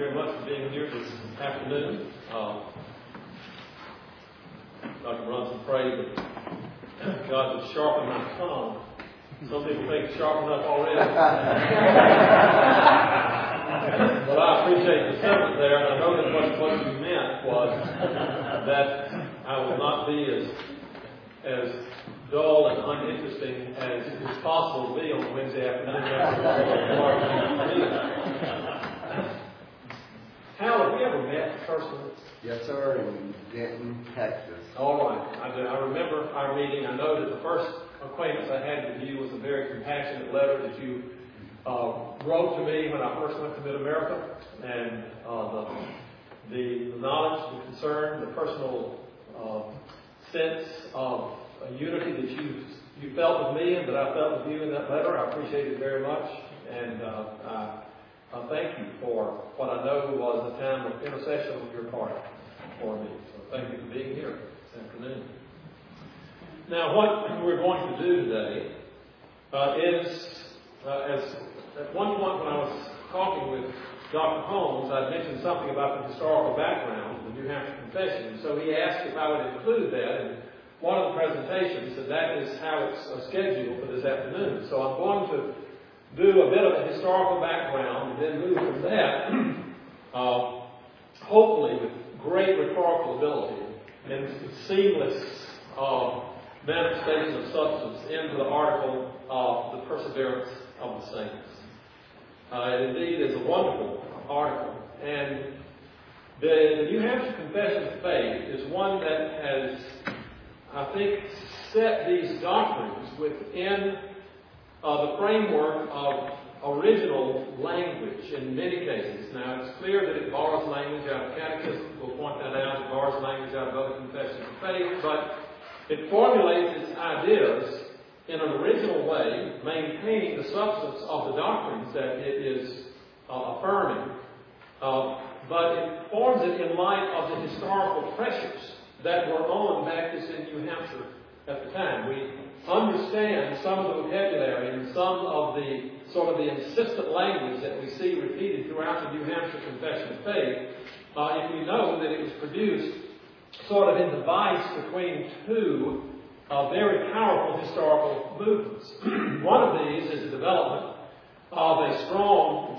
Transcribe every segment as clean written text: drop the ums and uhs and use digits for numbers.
very much for being here this afternoon. Dr. Brunson prayed that God would sharpen my tongue. Some people think it's sharpened up already. But I appreciate the sentiment there, and I know that what you meant was that I will not be as dull and uninteresting as it's possible to be on Wednesday afternoon. Hal, have we ever met personally? Yes, sir, in Denton, Texas. All right. I remember our meeting. I know that the first acquaintance I had with you was a very compassionate letter that you wrote to me when I first went to Mid-America. And the knowledge, the concern, the personal sense of a unity that you felt with me and that I felt with you in that letter, I appreciate it very much. And I thank you for what I know was a time of intercession on your part for me. So thank you for being here this afternoon. Now, what we're going to do today is, as at one point when I was talking with Dr. Holmes, I mentioned something about the historical background of the New Hampshire Confession. So he asked if I would include that in one of the presentations, and that is how it's scheduled for this afternoon. So I'm going to do a bit of a historical background and then move from that, hopefully with great rhetorical ability and seamless manifestation of substance into the article of the Perseverance of the Saints. It indeed is a wonderful article. And the New Hampshire Confession of Faith is one that has, I think, set these doctrines within the framework of original language in many cases. Now, it's clear that it borrows language out of catechism. We'll point that out. It borrows language out of other confessions of faith. But it formulates its ideas in an original way, maintaining the substance of the doctrines that it is affirming. But it forms it in light of the historical pressures that were on Baptists in New Hampshire at the time. We understand some of the vocabulary and some of the sort of the insistent language that we see repeated throughout the New Hampshire Confession of Faith, if we know that it was produced sort of in the vice between two very powerful historical movements. One of these is the development of a strong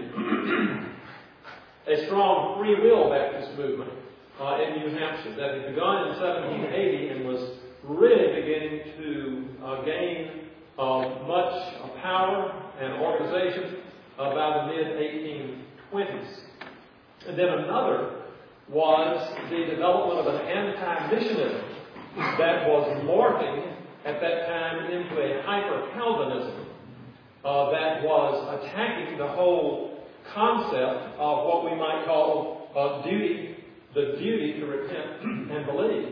free will Baptist movement in New Hampshire that had begun in 1780 and was really beginning to gain much power and organization by the mid-1820s. And then another was the development of an anti-missionism that was morphing at that time into a hyper-Calvinism that was attacking the whole concept of what we might call the duty to repent and believe.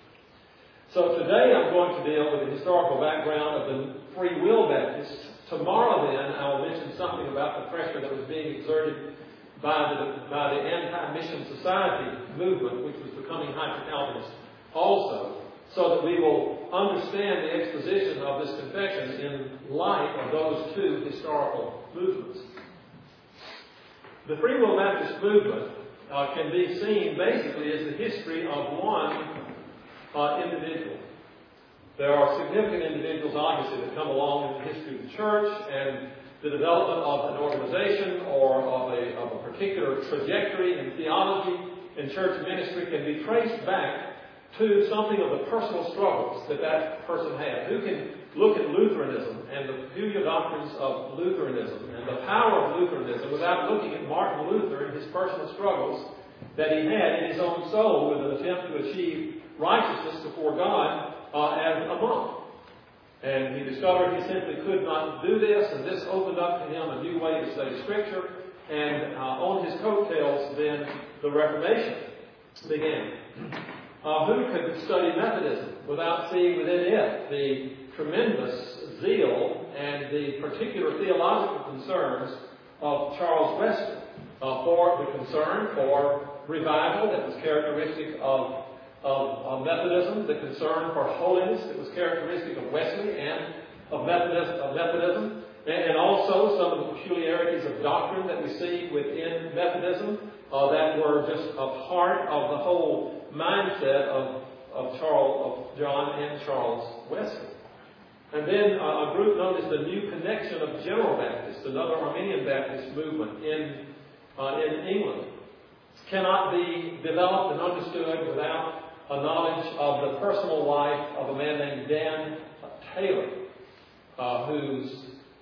So today I'm going to deal with the historical background of the Free Will Baptists. Tomorrow then I will mention something about the pressure that was being exerted by the Anti-Mission Society movement, which was becoming hyper-Calvinist also, so that we will understand the exposition of this confession in light of those two historical movements. The Free Will Baptist movement can be seen basically as the history of one individual. There are significant individuals, obviously, that come along in the history of the church, and the development of an organization or of a particular trajectory in theology and church ministry can be traced back to something of the personal struggles that person had. Who can look at Lutheranism and the peculiar doctrines of Lutheranism and the power of Lutheranism without looking at Martin Luther and his personal struggles that he had in his own soul with an attempt to achieve righteousness before God as a monk. And he discovered he simply could not do this, and this opened up to him a new way to study Scripture. And on his coattails, then, the Reformation began. Who could study Methodism without seeing within it the tremendous zeal and the particular theological concerns of Charles Wesley for the concern for revival that was characteristic of Methodism, the concern for holiness that was characteristic of Wesley and of Methodism, and also some of the peculiarities of doctrine that we see within Methodism that were just a part of the whole mindset of John and Charles Wesley. And then a group known as the New Connection of General Baptists, another Arminian Baptist movement in England, cannot be developed and understood without a knowledge of the personal life of a man named Dan Taylor, whose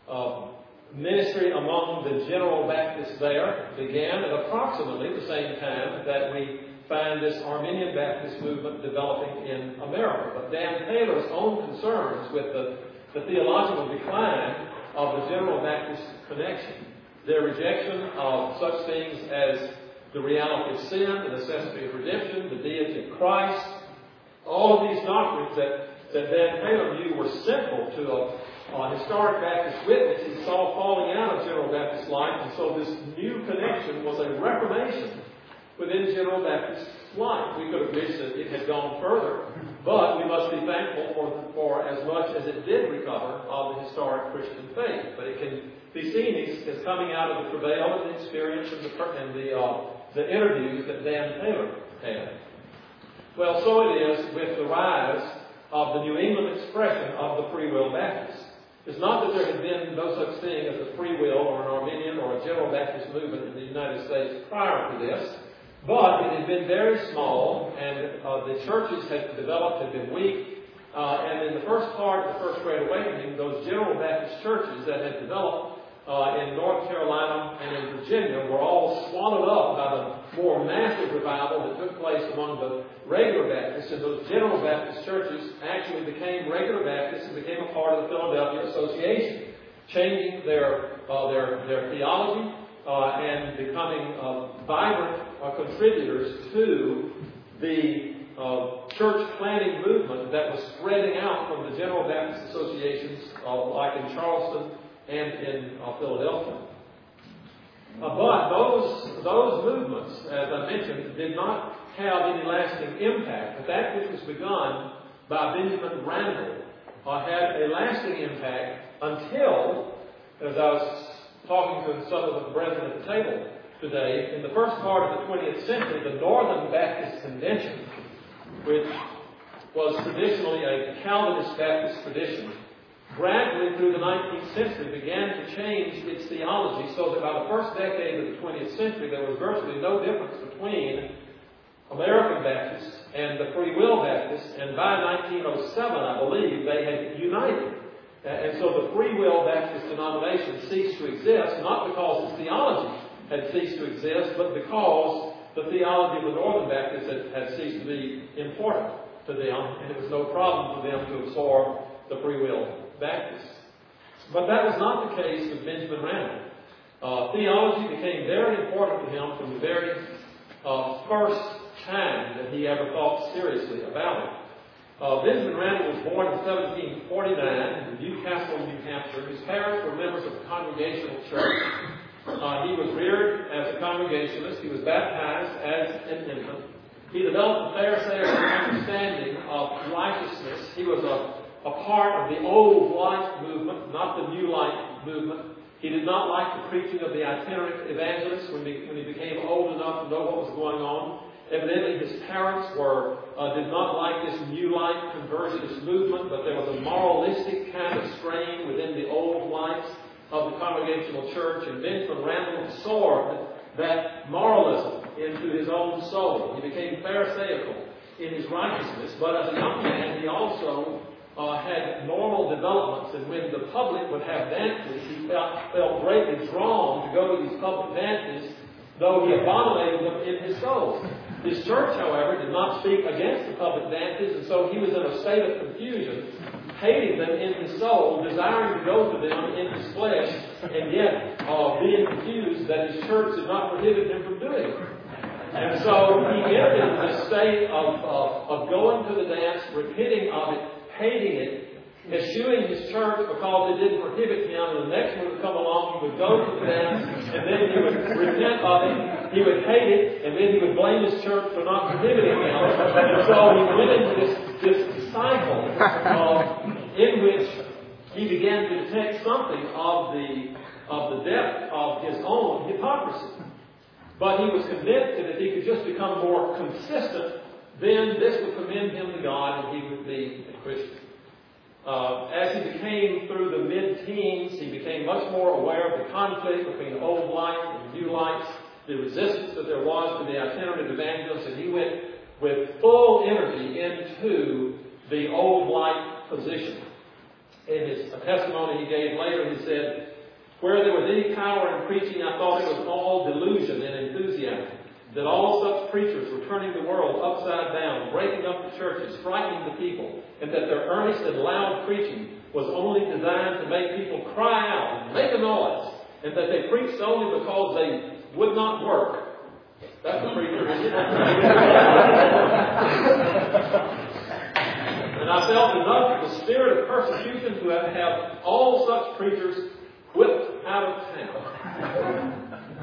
ministry among the General Baptists there began at approximately the same time that we find this Arminian Baptist movement developing in America. But Dan Taylor's own concerns with the theological decline of the General Baptist connection, their rejection of such things as the reality of sin, the necessity of redemption, the deity of Christ, all of these doctrines that Dan Taylor knew were central to a historic Baptist witness he saw falling out of General Baptist life, and so this new connection was a reformation within General Baptist life. We could have wished that it had gone further, but we must be thankful for as much as it did recover of the historic Christian faith. But it can be seen as coming out of the travail and the experience and the interviews that Dan Taylor had. Well, so it is with the rise of the New England expression of the Free Will Baptists. It's not that there had been no such thing as a free will or an Arminian or a General Baptist movement in the United States prior to this, but it had been very small, and the churches had developed, had been weak, and in the first part of the First Great Awakening, those General Baptist churches that had developed in North Carolina and in Virginia were all swallowed up by the more massive revival that took place among the regular Baptists, and those General Baptist churches actually became regular Baptists and became a part of the Philadelphia Association, changing their theology and becoming vibrant contributors to the church planting movement that was spreading out from the General Baptist associations like in Charleston and in Philadelphia. But those movements, as I mentioned, did not have any lasting impact. But that which was begun by Benjamin Randall had a lasting impact until, as I was talking to some of the brethren at the table today, in the first part of the 20th century, the Northern Baptist Convention, which was traditionally a Calvinist Baptist tradition, gradually through the 19th century began to change its theology so that by the first decade of the 20th century there was virtually no difference between American Baptists and the Free Will Baptists, and by 1907, I believe, they had united. And so the Free Will Baptist denomination ceased to exist, not because its theology had ceased to exist, but because the theology of the Northern Baptists had ceased to be important to them, and it was no problem for them to absorb the Free Will Baptists. But that was not the case with Benjamin Randall. Theology became very important to him from the very first time that he ever thought seriously about it. Benjamin Randall was born in 1749 in Newcastle, New Hampshire. His parents were members of the Congregational Church. He was reared as a Congregationalist. He was baptized as an infant. He developed a Pharisaical understanding of righteousness. He was a part of the old life movement, not the new life movement. He did not like the preaching of the itinerant evangelists when he became old enough to know what was going on. Evidently, his parents did not like this new life conversionist movement, but there was a moralistic kind of strain within the old life of the Congregational Church, and Benjamin Randall absorbed that moralism into his own soul. He became Pharisaical in his righteousness, but as a young man, he also had normal developments, and when the public would have dances, he felt greatly drawn to go to these public dances, though he abominated them in his soul. His church, however, did not speak against the public dances, and so he was in a state of confusion, hating them in his soul, desiring to go to them in his flesh, and yet being confused that his church did not prohibit him from doing it. And so he entered into this state of going to the dance, repenting of it, hating it, eschewing his church because it didn't prohibit him, and the next one would come along, he would go to the dance, and then he would repent of it, he would hate it, and then he would blame his church for not prohibiting him. And so he went into this cycle in which he began to detect something of the depth of his own hypocrisy. But he was convinced that if he could just become more consistent, then this would commend him to God and he would be a Christian. As he became through the mid-teens, he became much more aware of the conflict between old light and new lights, the resistance that there was to the itinerant evangelist, and he went with full energy into the old light position. In his testimony he gave later, he said, "Where there was any power in preaching, I thought it was all delusion and enthusiasm. That all such preachers were turning the world upside down, breaking up the churches, frightening the people, and that their earnest and loud preaching was only designed to make people cry out and make a noise, and that they preached only because they would not work." That's a preacher, isn't it? And I felt enough of the spirit of persecution to have all such preachers whipped out of town.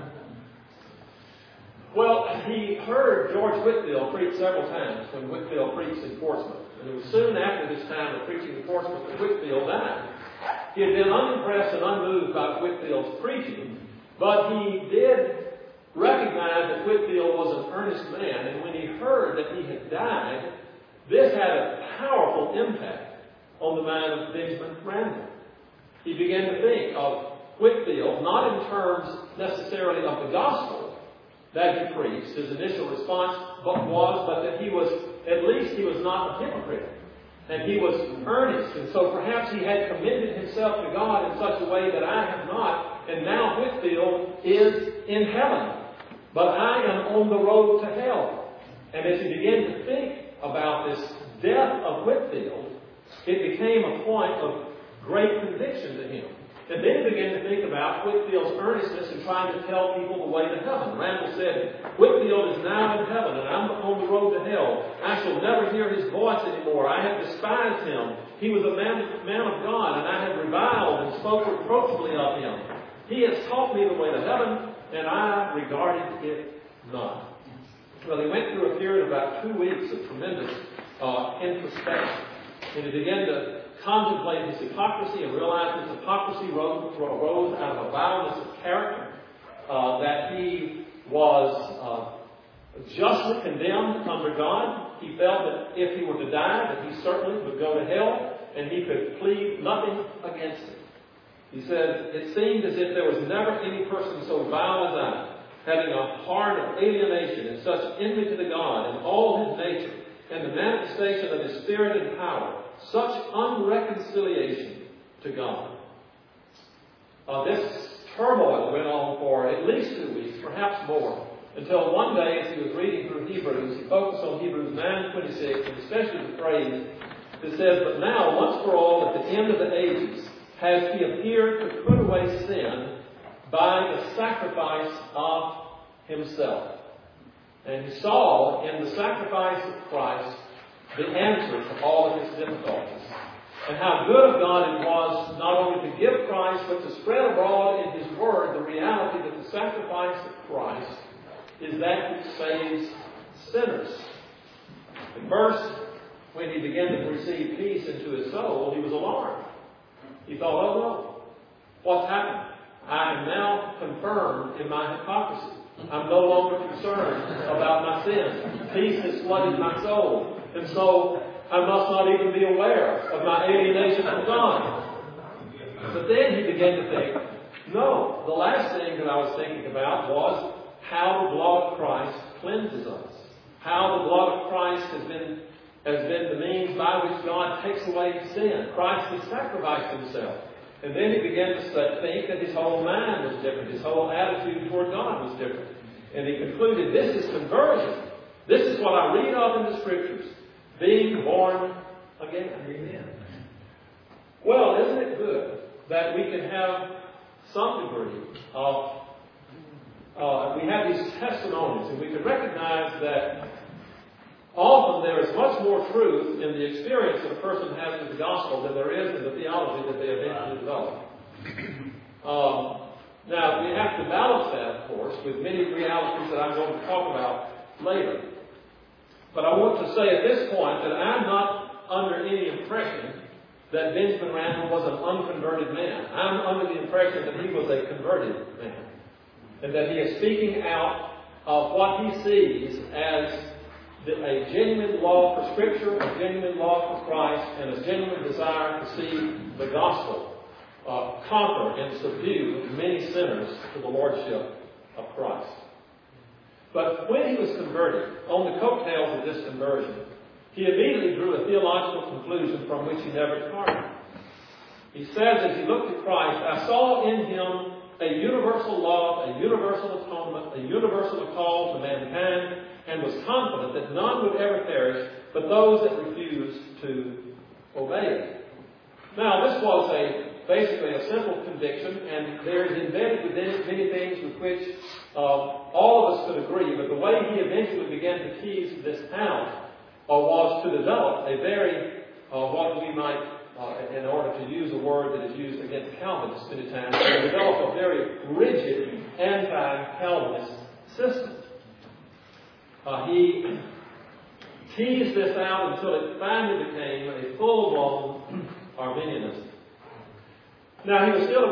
Well, he heard George Whitefield preach several times when Whitefield preached in Portsmouth. And it was soon after this time of preaching in Portsmouth that Whitefield died. He had been unimpressed and unmoved by Whitefield's preaching, but he did recognize that Whitefield was an earnest man. And when he heard that he had died, this had a powerful impact on the mind of Benjamin Randall. He began to think of Whitefield not in terms necessarily of the gospel that he preached. His initial response but that he was not a hypocrite. And he was earnest. And so perhaps he had commended himself to God in such a way that I have not. And now Whitefield is in heaven. But I am on the road to hell. And as he began to think about this death of Whitefield, it became a point of great conviction to him. And then he began to think about Whitefield's earnestness in trying to tell people the way to heaven. Randall said, "Whitefield is now in heaven, and I'm on the road to hell. I shall never hear his voice anymore. I have despised him. He was a man of God, and I have reviled and spoke reproachably of him. He has taught me the way to heaven, and I regarded it not." Well, he went through a period of about 2 weeks of tremendous introspection. And he began to contemplate his hypocrisy and realized his hypocrisy arose out of a vileness of character, that he was justly condemned under God. He felt that if he were to die, that he certainly would go to hell, and he could plead nothing against it. He said, "It seemed as if there was never any person so vile as I, having a heart of alienation and such enmity to the God and all his nature, and the manifestation of his spirit and power, such unreconciliation to God." This turmoil went on for at least 2 weeks, perhaps more, until one day as he was reading through Hebrews, he focused on Hebrews 9:26, and especially the phrase that says, "But now, once for all, at the end of the ages, has he appeared to put away sin by the sacrifice of himself." And he saw in the sacrifice of Christ the answer to all of his difficulties. And how good of God it was not only to give Christ, but to spread abroad in his word the reality that the sacrifice of Christ is that which saves sinners. At first, when he began to receive peace into his soul, he was alarmed. He thought, "Oh no, what's happened? I am now confirmed in my hypocrisy. I'm no longer concerned about my sins. Peace has flooded my soul. And so I must not even be aware of my alienation from God." But then he began to think, no, the last thing that I was thinking about was how the blood of Christ cleanses us. How the blood of Christ has been the means by which God takes away sin. Christ has sacrificed himself. And then he began to think that his whole mind was different. His whole attitude toward God was different. And he concluded, this is conversion. This is what I read of in the Scriptures. Being born again. Amen. Well, isn't it good that we can have some degree of, we have these testimonies, and we can recognize that often there is much more truth in the experience that a person has with the gospel than there is in the theology that they eventually develop. Now, we have to balance that, of course, with many realities that I'm going to talk about later. But I want to say at this point that I'm not under any impression that Benjamin Randall was an unconverted man. I'm under the impression that he was a converted man. And that he is speaking out of what he sees as a genuine love for Scripture, a genuine love for Christ, and a genuine desire to see the gospel conquer and subdue many sinners to the lordship of Christ. But when he was converted, on the coattails of this conversion, he immediately drew a theological conclusion from which he never departed. He says, as he looked at Christ, I saw in him a universal love, a universal atonement, a universal call to mankind, and was confident that none would ever perish, but those that refused to obey it. Now, this was basically a simple conviction, and there is embedded within it many things with which all of us could agree, but the way he eventually began to tease this out was to develop a very, what we might, in order to use a word that is used against Calvinists many times, to develop a very rigid anti-Calvinist system. He teased this out until it finally became a full-blown Arminianism. Now, he was still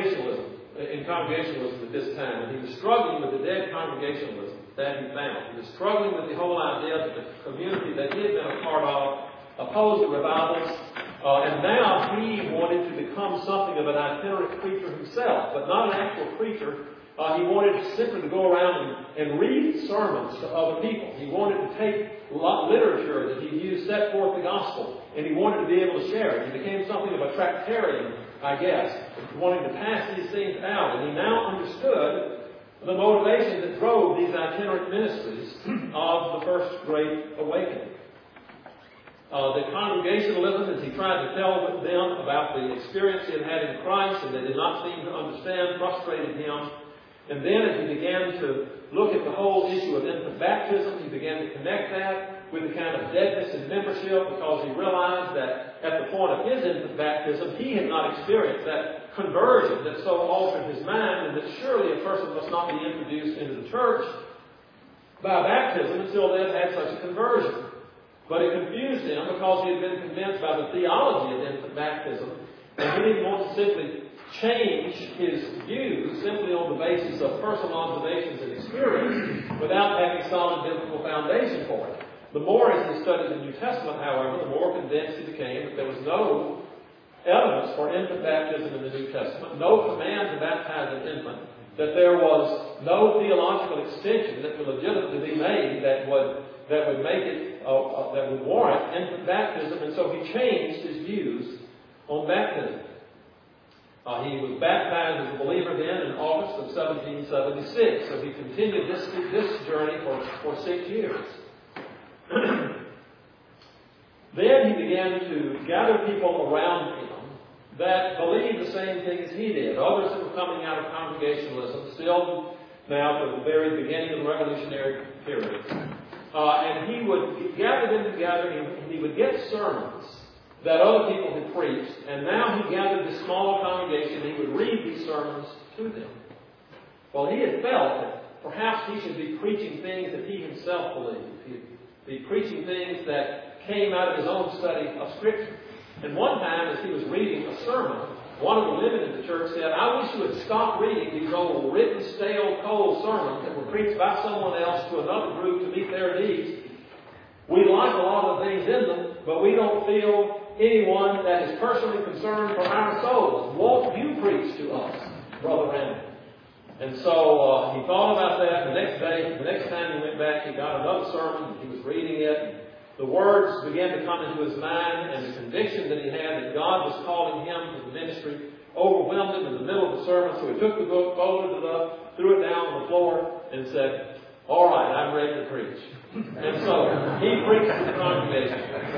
in Congregationalism at this time, and he was struggling with the dead Congregationalism that he found. He was struggling with the whole idea that the community that he had been a part of opposed the revivals, and now he wanted to become something of an itinerant preacher himself, but not an actual preacher. He wanted simply to go around and read sermons to other people. He wanted to take literature that he used, set forth the gospel, and he wanted to be able to share it. He became something of a tractarian, I guess, wanting to pass these things out. And he now understood the motivation that drove these itinerant ministries of the First Great Awakening. The Congregationalism, as he tried to tell them about the experience he had had in Christ and they did not seem to understand, frustrated him. And then as he began to look at the whole issue of infant baptism, he began to connect that with the kind of deadness in membership, because he realized that at the point of his infant baptism, he had not experienced that conversion that so altered his mind, and that surely a person must not be introduced into the church by baptism until they had had such a conversion. But it confused him because he had been convinced by the theology of infant baptism, and he didn't want to simply change his views simply on the basis of personal observations and experience without having solid biblical foundation for it. The more as he studied the New Testament, however, the more convinced he became that there was no evidence for infant baptism in the New Testament, no command to baptize an infant, that there was no theological extension that could legitimately be made that would make it, that would warrant infant baptism, and so he changed his views on baptism. He was baptized as a believer then in August of 1776, so he continued this journey for 6 years. Then he began to gather people around him that believed the same thing as he did. Others that were coming out of Congregationalism, still now to the very beginning of the Revolutionary period. And he would gather them together, and he would get sermons that other people had preached, and now he gathered this small congregation, and he would read these sermons to them. Well, he had felt that perhaps he should be preaching things that he himself believed. He'd be preaching things that came out of his own study of Scripture. And one time, as he was reading a sermon, one of the women in the church said, I wish you would stop reading these old written, stale, cold sermons that were preached by someone else to another group to meet their needs. We like a lot of things in them, but we don't feel anyone that is personally concerned for our souls. Won't you preach to us, Brother Randall? And so he thought about that. The next time he went back, he got another sermon. He was reading it. The words began to come into his mind, and the conviction that he had that God was calling him to the ministry overwhelmed him in the middle of the sermon. So he took the book, folded it up, threw it down on the floor, and said, all right, I'm ready to preach. And so he preached to the congregation.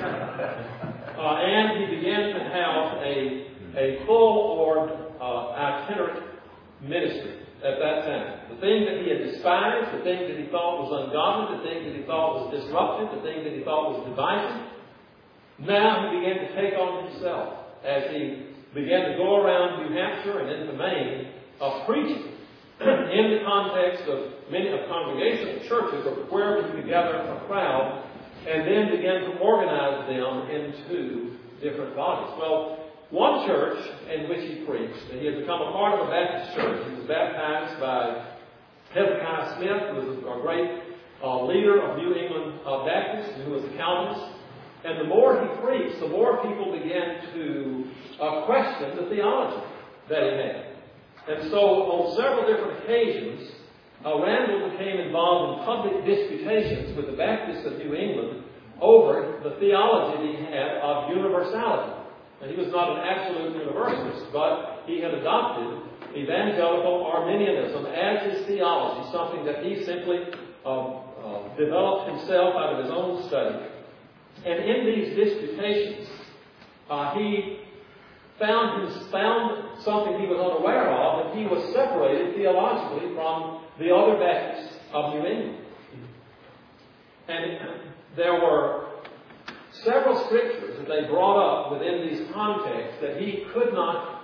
And he began to have a full-orbed itinerant ministry at that time. The thing that he had despised, the thing that he thought was ungodly, the thing that he thought was disruptive, the thing that he thought was divisive, now he began to take on himself as he began to go around New Hampshire and into Maine preaching in the context of many of congregational churches or wherever he could gather a crowd, and then began to organize them into different bodies. Well, one church in which he preached, and he had become a part of a Baptist church. He was baptized by Hezekiah Smith, who was a great leader of New England Baptists, who was a Calvinist. And the more he preached, the more people began to question the theology that he had. And so on several different occasions, Randall became involved in public disputations with the Baptists of New England over the theology that he had of universality. And he was not an absolute universalist, but he had adopted evangelical Arminianism as his theology, something that he simply developed himself out of his own study. And in these disputations, he found something he was unaware of, that he was separated theologically from the other Baptists of New England. And there were several scriptures that they brought up within these contexts that he could not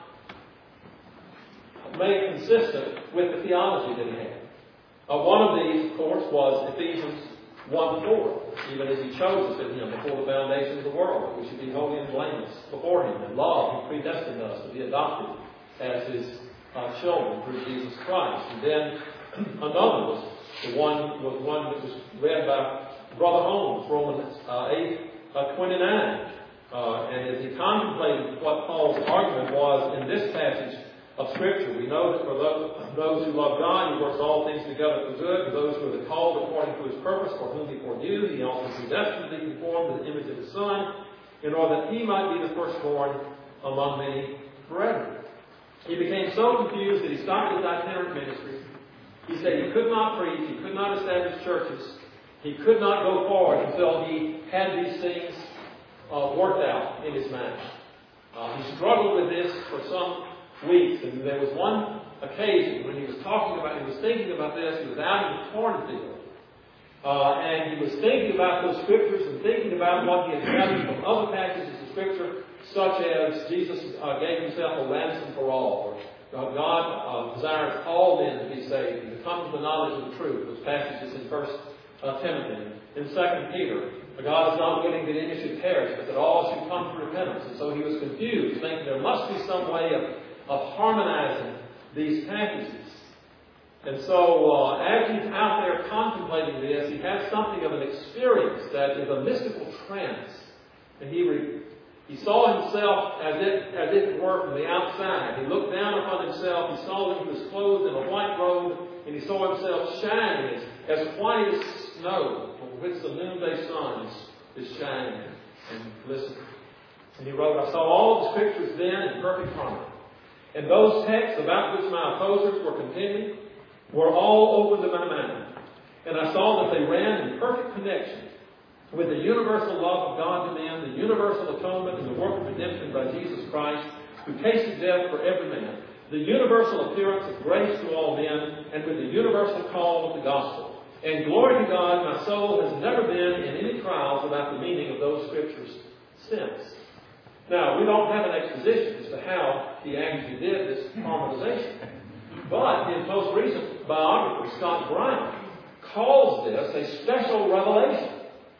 make consistent with the theology that he had. One of these, of course, was Ephesians 1:4. Even as he chose us in him before the foundation of the world, that we should be holy and blameless before him. In love, he predestined us to be adopted as his children through Jesus Christ. And then another was one that was read by Brother Holmes, Romans 8:29. And as he contemplated what Paul's argument was in this passage of Scripture, we know that for those who love God, he works all things together for good, for those who are called according to his purpose, for whom he foreknew, he also predestined to be conformed to the image of his Son, in order that he might be the firstborn among many brethren. He became so confused that he stopped his itinerant ministry. He said he could not preach, he could not establish churches, he could not go forward until he had these things worked out in his mind. He struggled with this for some weeks, and there was one occasion when he was thinking about this. He was out in the cornfield, and he was thinking about those scriptures and thinking about what he had gathered from other passages of Scripture, such as Jesus gave himself a ransom for all, or God desires all men to be saved and to come to the knowledge of the truth. Those passages in 1 Timothy, in 2 Peter. God is not willing that any should perish, but that all should come to repentance. And so he was confused, thinking there must be some way of harmonizing these passages. And so as he's out there contemplating this, he has something of an experience that is a mystical trance. And he saw himself as it were from the outside. He looked down upon himself. He saw that he was clothed in a white robe, and he saw himself shining as white as snow, on which the noonday sun is shining and glistening. And he wrote, I saw all the Scriptures then in perfect harmony. And those texts about which my opposers were contending were all open to my mind. And I saw that they ran in perfect connection with the universal love of God to men, the universal atonement and the work of redemption by Jesus Christ, who tasted death for every man, the universal appearance of grace to all men, and with the universal call of the gospel. And glory to God, my soul has never been in any trials about the meaning of those Scriptures since. Now, we don't have an exposition as to how he actually did this harmonization. But his most recent biographer, Scott Bryant, calls this a special revelation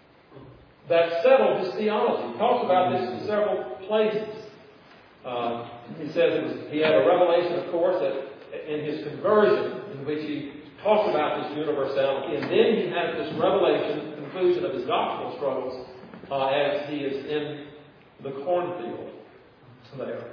that settled his theology. He talks about this in several places. He says he had a revelation, of course, that in his conversion, in which he talks about this universality, and then he has this revelation, conclusion of his gospel struggles, as he is in the cornfield there.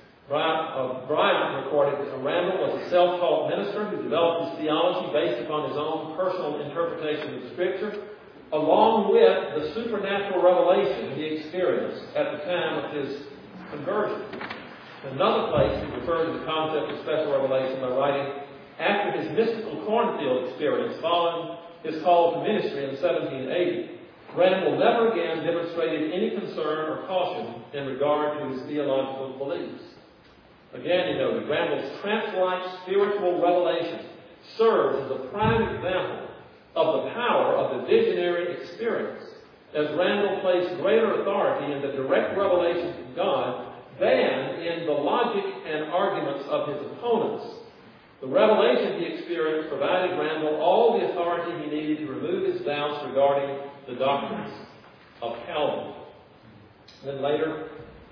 Bryant recorded that Randall was a self-taught minister who developed his theology based upon his own personal interpretation of Scripture, along with the supernatural revelation he experienced at the time of his conversion. In another place, he referred to the concept of special revelation by writing, after his mystical cornfield experience following his call to ministry in 1780, Randall never again demonstrated any concern or caution in regard to his theological beliefs. Again, he noted, Randall's trance-like spiritual revelation serves as a prime example of the power of the visionary experience, as Randall placed greater authority in the direct revelations of God than in the logic and arguments of his opponents. The revelation he experienced provided Randall all the authority he needed to remove his doubts regarding the doctrines of Calvin. Then later,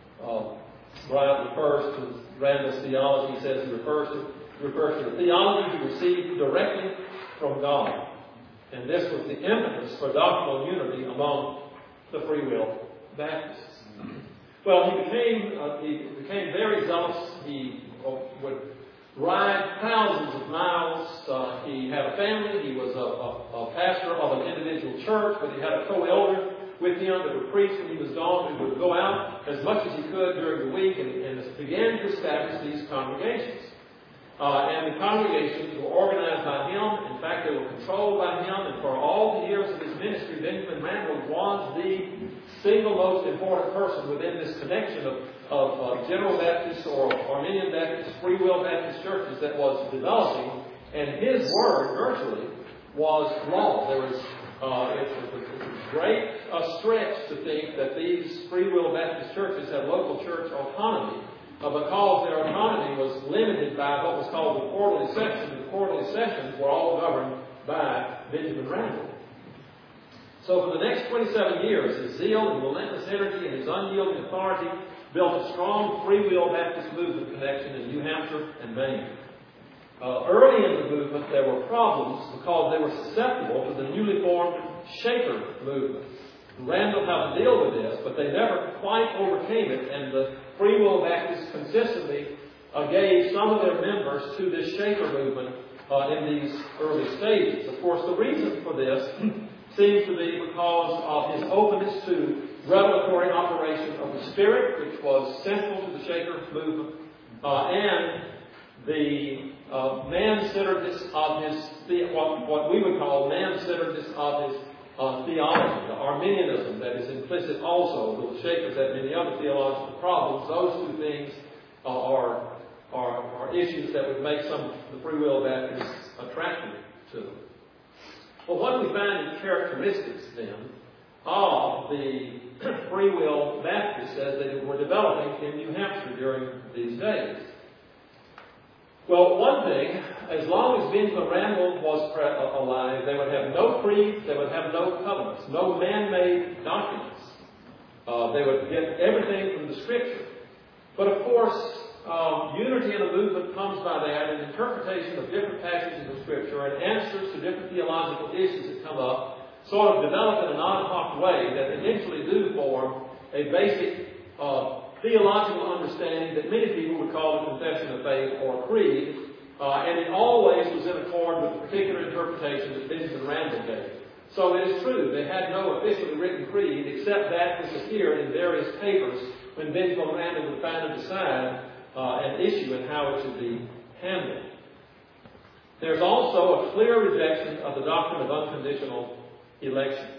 Bryant refers to Randall's theology. He says he refers to the theology he received directly from God. And this was the impetus for doctrinal unity among the Free Will Baptists. Well, he became very zealous. He would ride thousands of miles. He had a family. He was a pastor of an individual church, but he had a co-elder with him that would preach when he was gone. He would go out as much as he could during the week and began to establish these congregations. And the congregations were organized by him. In fact, they were controlled by him. And for all the years of his ministry, Benjamin Randall was the single most important person within this connection of General Baptist or Arminian Baptist, Free Will Baptist churches that was developing. And his word, virtually, was law. There was it's a great stretch to think that these Free Will Baptist churches had local church autonomy. Because their autonomy was limited by what was called the quarterly sessions. The quarterly sessions were all governed by Benjamin Randall. So for the next 27 years, his zeal and relentless energy and his unyielding authority built a strong Free Will Baptist movement connection in New Hampshire and Maine. Early in the movement, there were problems because they were susceptible to the newly formed Shaker movement. Randall had to deal with this, but they never quite overcame it, and the Free Will Baptists consistently gave some of their members to this Shaker movement in these early stages. Of course, the reason for this seems to be because of his openness to revelatory operation of the Spirit, which was central to the Shaker movement, and the man-centeredness of his, what we would call man-centeredness of his theology, the Arminianism that is implicit also. The Shakers had many other theological problems. Those two things are issues that would make some of the Free Will Baptists attractive to them. Well, what do we find in characteristics then of the Free Will Baptists as they were developing in New Hampshire during these days? Well, one thing, as long as Benjamin Randall was alive, they would have no creeds, they would have no covenants, no man-made documents. They would get everything from the Scripture. But of course, unity in a movement comes by that, an interpretation of different passages of Scripture and answers to different theological issues that come up, sort of develop in an ad hoc way that eventually do form a basic theological understanding that many people would call a confession of faith or creed, and it always was in accord with the particular interpretation that Benjamin Randall gave. So it is true, they had no officially written creed except that which appeared in various papers when Benjamin Randall would finally decide an issue and how it should be handled. There's also a clear rejection of the doctrine of unconditional election.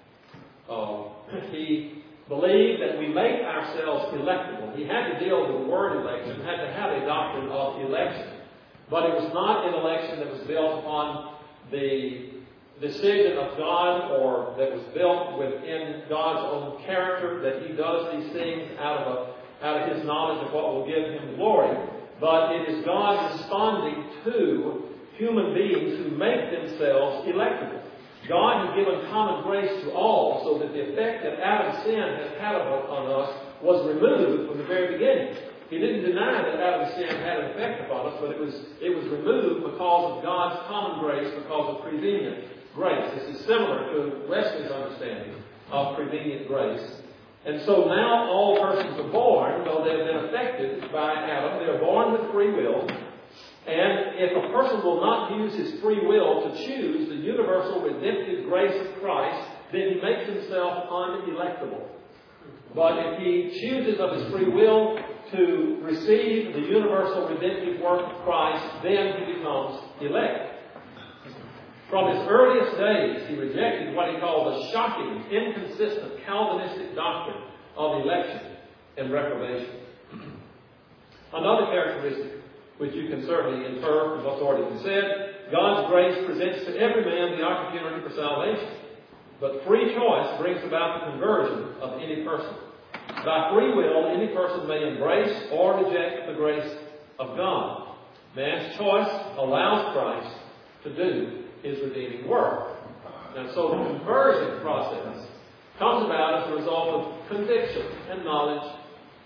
He believed that we make ourselves electable. He had to deal with the word election, had to have a doctrine of election. But it was not an election that was built upon the decision of God or that was built within God's own character, that He does these things out of His knowledge of what will give Him glory. But it is God responding to human beings who make themselves electable. God has given common grace to all, so that the effect that Adam's sin has had on us was removed from the very beginning. He didn't deny that Adam's sin had an effect upon us, but it was removed because of God's common grace, because of prevenient grace. This is similar to Wesley's understanding of prevenient grace. And so now all persons are born, though they have been affected by Adam, they are born with free will. And if a person will not use his free will to choose the universal redemptive grace of Christ, then he makes himself unelectable. But if he chooses of his free will to receive the universal redemptive work of Christ, then he becomes elect. From his earliest days, he rejected what he called the shocking, inconsistent, Calvinistic doctrine of election and reprobation. Another characteristic, which you can certainly infer from what's already been said, God's grace presents to every man the opportunity for salvation. But free choice brings about the conversion of any person. By free will, any person may embrace or reject the grace of God. Man's choice allows Christ to do His redeeming work. And so the conversion process comes about as a result of conviction and knowledge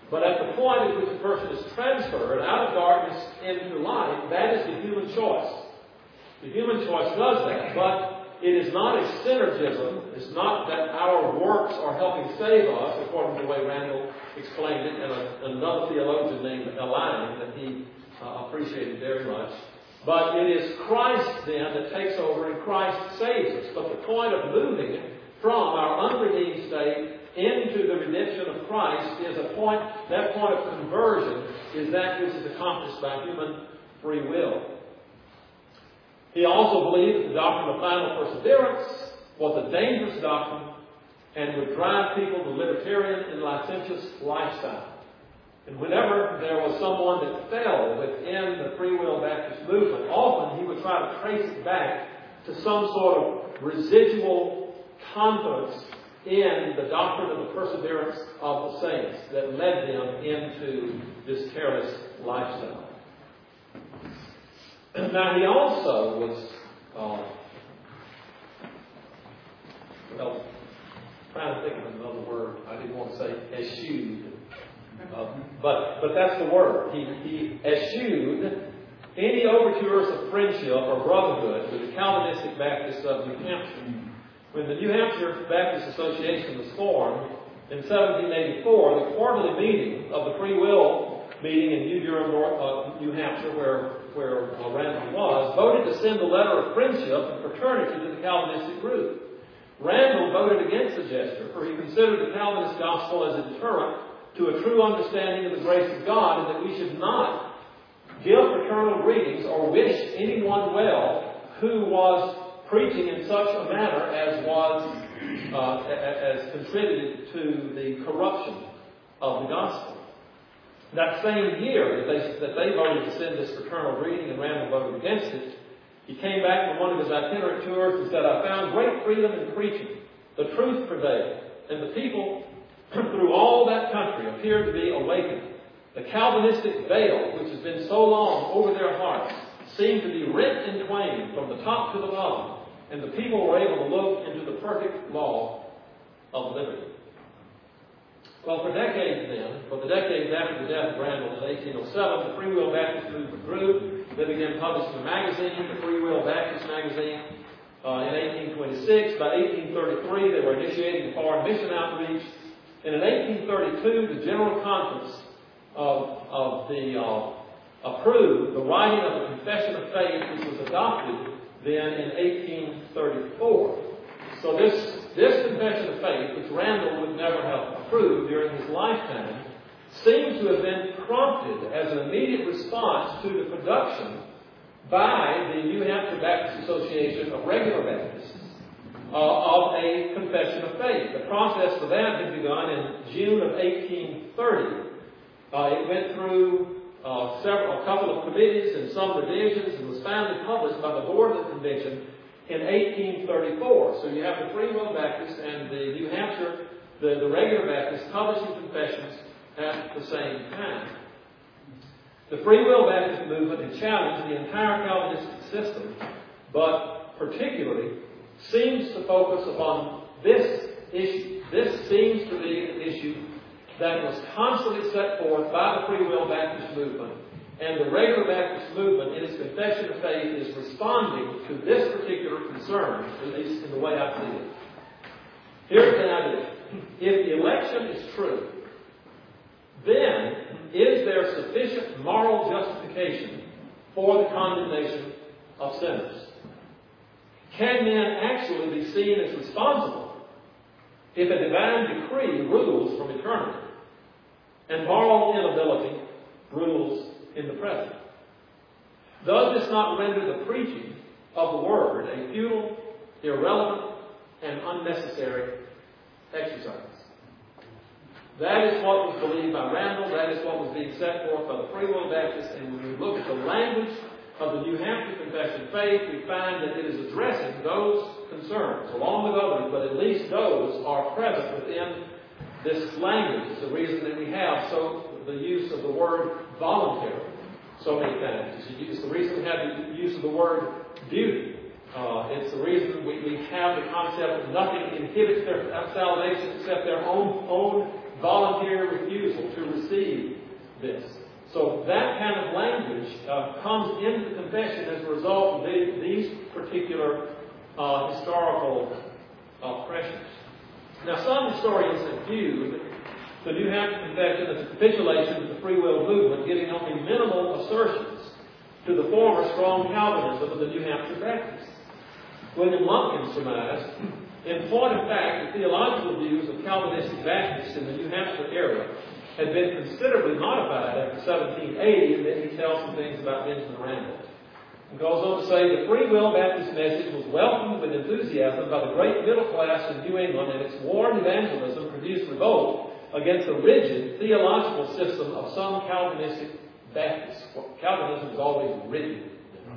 But at the point at which a person is transferred out of darkness into light, that is the human choice. The human choice does that, but it is not a synergism. It's not that our works are helping save us, according to the way Randall explained it, and another theologian named Elaine that he appreciated very much. But it is Christ then that takes over and Christ saves us. But the point of moving from our unredeemed state into the redemption of Christ is that point of conversion is that which is accomplished by human free will. He also believed that the doctrine of final perseverance was a dangerous doctrine and would drive people to libertarian and licentious lifestyle. And whenever there was someone that fell within the Free Will Baptist movement, often he would try to trace it back to some sort of residual confidence in the doctrine of the perseverance of the saints that led them into this careless lifestyle. Now, he also was, trying to think of another word. I didn't want to say eschewed. But that's the word. He eschewed any overtures of friendship or brotherhood with the Calvinistic Baptists of New Hampshire. When the New Hampshire Baptist Association was formed in 1784, the quarterly meeting of the Free Will meeting in New Durham, New Hampshire, where Randall was, voted to send a letter of friendship and fraternity to the Calvinistic group. Randall voted against the gesture, for he considered the Calvinist gospel as a deterrent to a true understanding of the grace of God, and that we should not give fraternal greetings or wish anyone well who was preaching in such a manner as contributed to the corruption of the gospel. That same year that they voted to send this fraternal greeting and Randall voted against it, he came back from one of his itinerant tours and said, "I found great freedom in preaching. The truth prevailed, and the people through all that country appeared to be awakened. The Calvinistic veil, which has been so long over their hearts, seemed to be rent in twain from the top to the bottom, and the people were able to look into the perfect law of liberty." Well, for the decades after the death of Randall in 1807, the Free Will Baptist movement grew. They began publishing a magazine, the Free Will Baptist magazine, in 1826. By 1833, they were initiating foreign mission outreach. And in 1832, the General Conference approved the writing of the Confession of Faith, which was adopted then in 1834. So this Confession of Faith, which Randall would never have approved during his lifetime, seems to have been prompted as an immediate response to the production by the New Hampshire Baptist Association of Regular Baptists of a Confession of Faith. The process for that had begun in June of 1830. It went through a couple of committees and some revisions and was finally published by the Board of the Convention in 1834. So you have the Free Will Baptists and the New Hampshire, the Regular Baptists publishing confessions at the same time. The Free Will Baptist movement had challenged the entire Calvinistic system, but particularly seems to focus upon this issue. This seems to be an issue that was constantly set forth by the Free Will Baptist movement. And the Regular Baptist movement, in its Confession of Faith, is responding to this particular concern, at least in the way I see it. Here's the idea. If the election is true, then is there sufficient moral justification for the condemnation of sinners? Can men actually be seen as responsible if a divine decree rules from eternity and moral inability rules in the present? Does this not render the preaching of the Word a futile, irrelevant, and unnecessary exercise? That is what was believed by Randall. That is what was being set forth by the Free Will Baptists. And when we look at the language of the New Hampshire Confession of Faith, we find that it is addressing those concerns, along with others, but at least those are present within this language. It's the reason that we have the use of the word voluntary so many times. It's the reason we have the use of the word duty. It's the reason we have the concept that nothing inhibits their salvation except their own volunteer refusal to receive this. So that kind of language comes into the confession as a result of these particular historical pressures. Now, some historians have viewed the New Hampshire Confession as a capitulation of the free will movement, giving only minimal assertions to the former strong Calvinism of the New Hampshire Baptists. William Lumpkin surmised, in point of fact, the theological views of Calvinistic Baptists in the New Hampshire area had been considerably modified after 1780, and then he tells some things about Benjamin Randall. He goes on to say, the free will Baptist message was welcomed with enthusiasm by the great middle class in New England, and its warm evangelism produced revolt against the rigid theological system of some Calvinistic Baptists. Well, Calvinism is always rigid.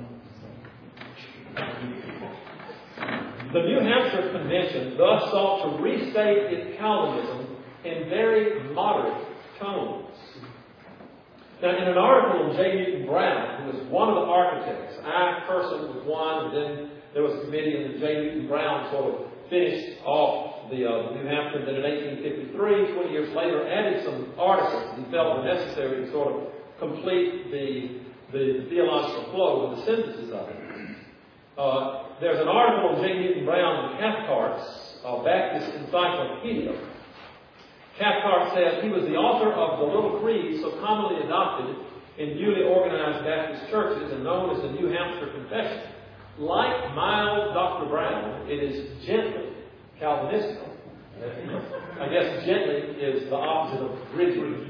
The New Hampshire Convention thus sought to restate its Calvinism in very moderate tones. Now, in an article in J. Newton Brown, who was one of the architects, I personally was one, and then there was a committee, and then J. Newton Brown sort of finished off the New Hampshire, then in 1853, 20 years later, added some articles that he felt were necessary to sort of complete the theological flow and the synthesis of it. There's an article in J. Newton Brown in Cathcart's Baptist Encyclopedia. Cathcart says he was the author of the little creed so commonly adopted in newly organized Baptist churches and known as the New Hampshire Confession. Like mild Dr. Brown, it is gently Calvinistic. I guess gently is the opposite of rigid.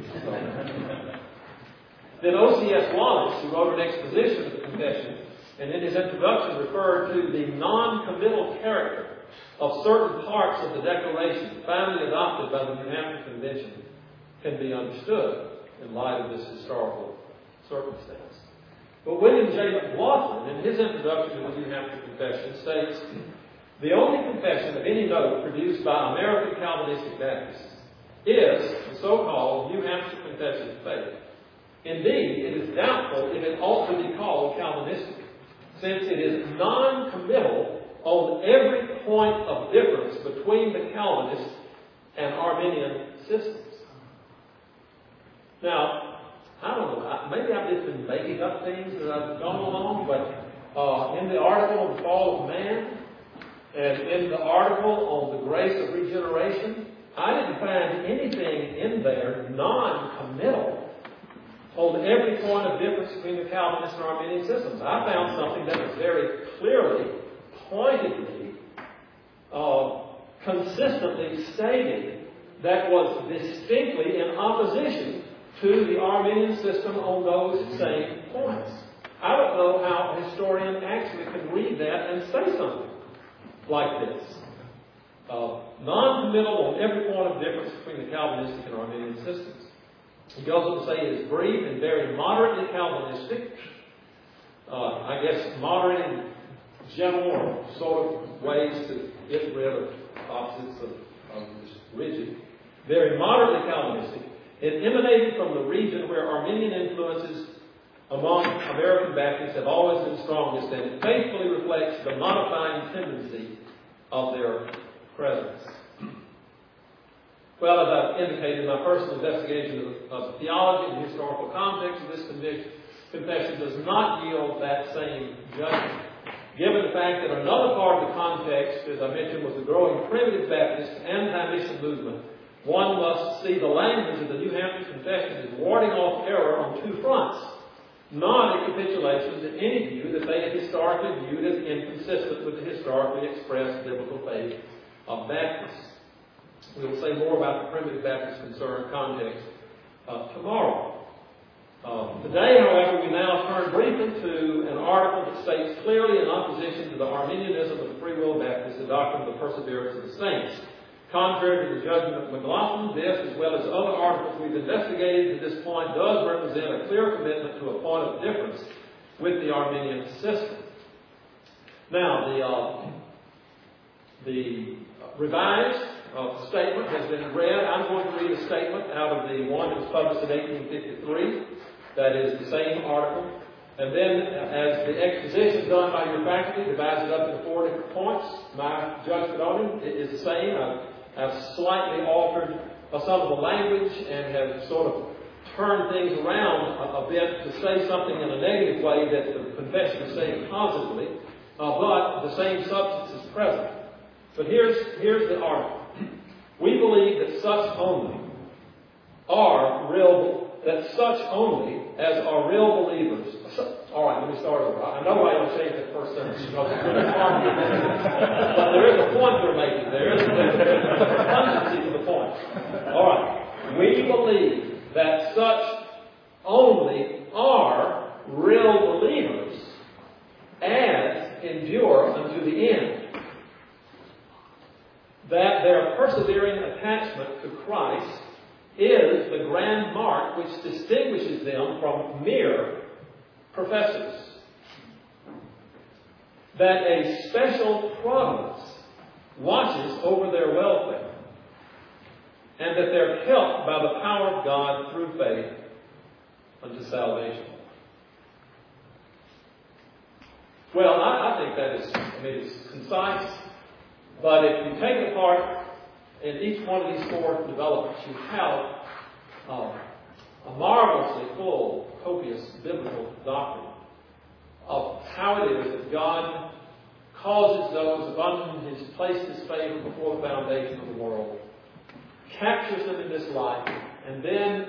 Then O.C.S. Wallace, who wrote an exposition of the confession, and in his introduction referred to the non-committal character of certain parts of the Declaration finally adopted by the New Hampshire Convention, can be understood in light of this historical circumstance. But William J. McLaughlin, in his introduction to the New Hampshire Confession, states, the only confession of any note produced by American Calvinistic Baptists is the so-called New Hampshire Confession of Faith. Indeed, it is doubtful if it ought to be called Calvinistic, since it is non-committal on every point of difference between the Calvinist and Arminian systems. Now, I don't know, maybe I've just been making up things as I've gone along, but in the article on the fall of man, and in the article on the grace of regeneration, I didn't find anything in there non-committal on every point of difference between the Calvinist and Arminian systems. I found something that was very clearly, pointedly, consistently stated that was distinctly in opposition to the Arminian system on those same points. I don't know how a historian actually can read that and say something like this. Non-committal on every point of difference between the Calvinistic and Arminian systems. He goes on to say it is brief and very moderately Calvinistic. I guess moderate and general or sort of ways to get rid of opposites of this rigid. Very moderately Calvinistic. It emanated from the region where Arminian influences among American Baptists have always been strongest, and it faithfully reflects the modifying tendency of their presence. Well, as I've indicated, my personal investigation of the theology and historical context of this confession does not yield that same judgment. Given the fact that another part of the context, as I mentioned, was the growing primitive Baptist anti-mission movement, one must see the language of the New Hampshire Confession as warding off error on two fronts, not a capitulation to any view that they had historically viewed as inconsistent with the historically expressed biblical faith of Baptists. We will say more about the primitive Baptist context tomorrow. Today, however, we now turn briefly to an article that states clearly in opposition to the Arminianism of the Free Will Baptists, the doctrine of the perseverance of the saints. Contrary to the judgment of McLaughlin, this, as well as other articles we've investigated to this point, does represent a clear commitment to a point of difference with the Arminian system. Now, the revised statement has been read. I'm going to read a statement out of the one that was published in 1853. That is the same article. And then, as the exposition done by your faculty divides it up into 4 different points, my judgment on it is the same. I've slightly altered some of the language and have sort of turned things around a bit to say something in a negative way that the confession is saying positively, but the same substance is present. But here's the argument. We believe that such only as are real believers. All right, let me start over. I know I don't change that first sentence because it's really hard to get. But there is a point we're making. There is a pungency to the point. All right. We believe that such only are real believers as endure unto the end. That their persevering attachment to Christ is the grand mark which distinguishes them from mere professors. That a special providence watches over their welfare, and that they're helped by the power of God through faith unto salvation. Well, I think that is, it's concise, but if you take apart in each one of these four developments, you have a marvelously full, copious biblical doctrine of how it is that God causes those upon whom He's placed His favor before the foundation of the world, captures them in this life, and then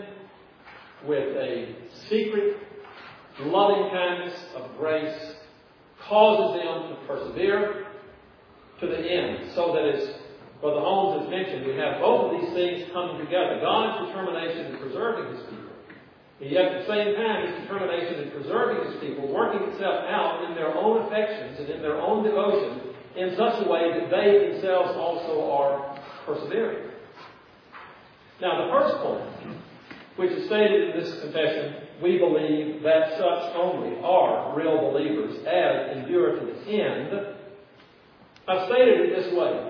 with a secret, loving kindness of grace, causes them to persevere to the end, so that as Brother Holmes has mentioned, we have both of these things coming together. God's determination in preserving His people, and yet at the same time, His determination in preserving His people, working itself out in their own affections and in their own devotion in such a way that they themselves also are persevering. Now, the first point, which is stated in this confession, we believe that such only are real believers as endure to the end. I've stated it this way.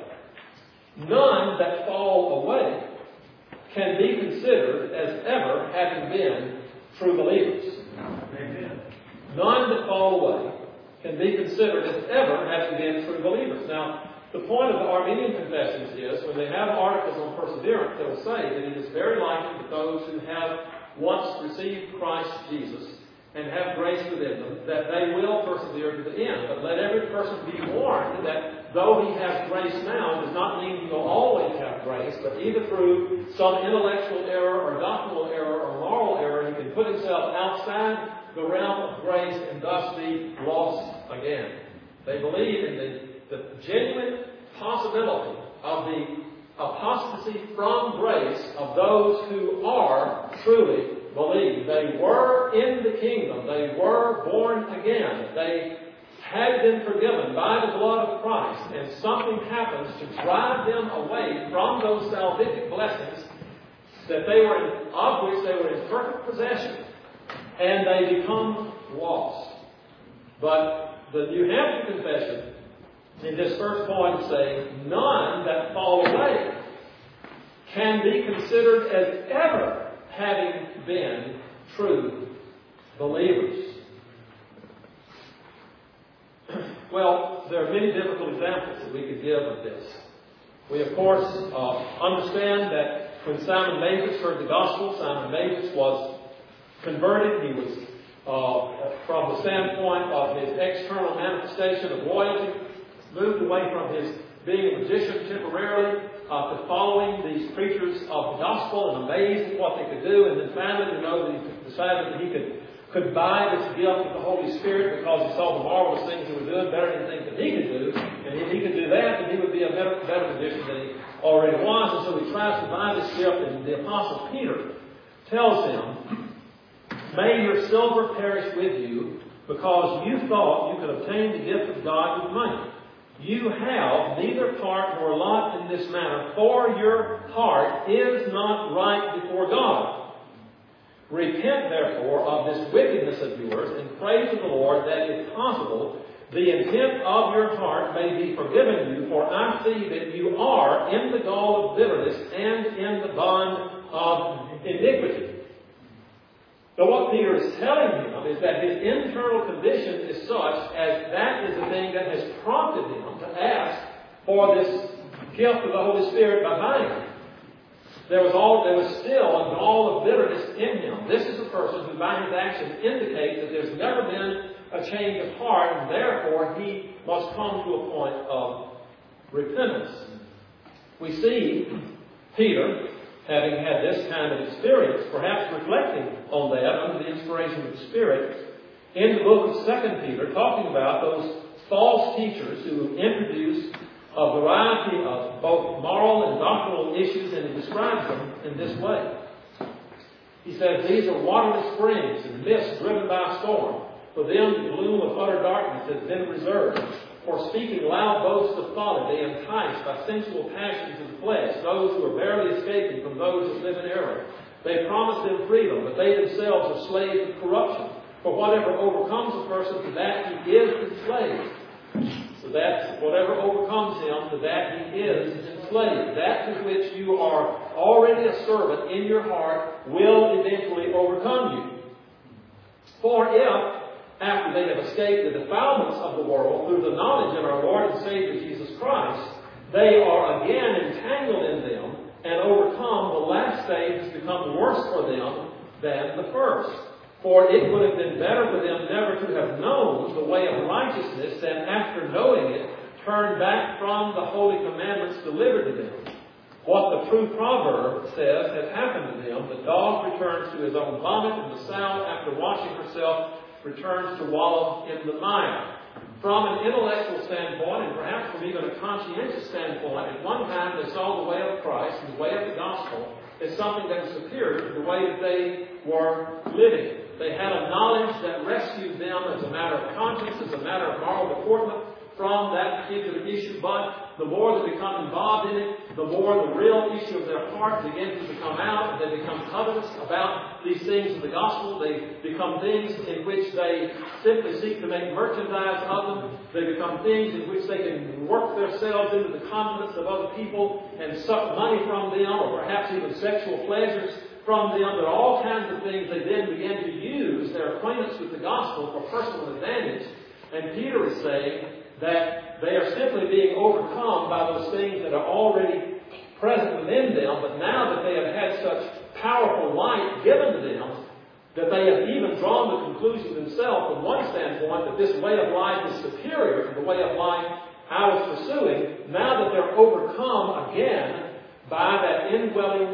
None that fall away can be considered as ever having been true believers. Amen. None that fall away can be considered as ever having been true believers. Now, the point of the Arminian confessions is, when they have articles on perseverance, they will say that it is very likely that those who have once received Christ Jesus and have grace within them, that they will persevere to the end. But let every person be warned that though he has grace now, does not mean he will always have grace, but either through some intellectual error or doctrinal error or moral error, he can put himself outside the realm of grace and thus be lost again. They believe in the genuine possibility of the apostasy from grace of those who are truly believed. They were in the kingdom. They were born again. They had been forgiven by the blood of Christ. And something happens to drive them away from those salvific blessings that of which they were in perfect possession. And they become lost. But the New Hampshire Confession, in this first point, saying, none that fall away can be considered as ever having been true believers. Well, there are many difficult examples that we could give of this. We, of course, understand that when Simon Magus heard the gospel, Simon Magus was converted. He was, from the standpoint of his external manifestation of loyalty, moved away from his being a magician temporarily to following these preachers of the gospel and amazed at what they could do. And then finally, he decided that he could buy this gift of the Holy Spirit because he saw the marvelous things they were doing, better than things that he could do. And if he could do that, then he would be a better magician than he already was. And so he tries to buy this gift, and the Apostle Peter tells him, "May your silver perish with you, because you thought you could obtain the gift of God with money. You have neither part nor lot in this matter, for your heart is not right before God. Repent, therefore, of this wickedness of yours, and pray to the Lord that, if possible, the intent of your heart may be forgiven you, for I see that you are in the gall of bitterness and in the bond of iniquity." So what Peter is telling him is that his internal condition is such as that is the thing that has prompted him to ask for this gift of the Holy Spirit by buying it. there was still a gall of bitterness in him. This is a person who by his actions indicates that there's never been a change of heart, and therefore he must come to a point of repentance. We see Peter, having had this kind of experience, perhaps reflecting on that under the inspiration of the Spirit, in the book of 2 Peter, talking about those false teachers who introduce a variety of both moral and doctrinal issues, and he describes them in this way. He says, these are waterless springs and mists driven by a storm. For them the gloom of utter darkness has been reserved. For speaking loud boasts of folly, they entice by sensual passions of the flesh those who are barely escaping from those that live in error. They promise them freedom, but they themselves are slaves of corruption. For whatever overcomes a person, to that he is enslaved. So that's whatever overcomes him, to that he is enslaved. That to which you are already a servant in your heart will eventually overcome you. For if, after they have escaped the defilements of the world through the knowledge of our Lord and Savior Jesus Christ, they are again entangled in them and overcome, the last stage has become worse for them than the first. For it would have been better for them never to have known the way of righteousness than after knowing it, turn back from the holy commandments delivered to them. What the true proverb says has happened to them. The dog returns to his own vomit, and the sow, after washing herself, returns to wallow in the mire. From an intellectual standpoint, and perhaps from even a conscientious standpoint, at one time they saw the way of Christ and the way of the gospel as something that was superior to the way that they were living. They had a knowledge that rescued them as a matter of conscience, as a matter of moral deportment from that particular issue. But the more they become involved in it, the more the real issue of their heart begins to come out. They become covetous about these things of the gospel. They become things in which they simply seek to make merchandise of them. They become things in which they can work themselves into the confidence of other people and suck money from them, or perhaps even sexual pleasures from them. But all kinds of things they then begin to use their acquaintance with the gospel for personal advantage. And Peter is saying that they are simply being overcome by those things that are already present within them, but now that they have had such powerful light given to them, that they have even drawn the conclusion themselves from one standpoint that this way of life is superior to the way of life I was pursuing. Now that they're overcome again by that indwelling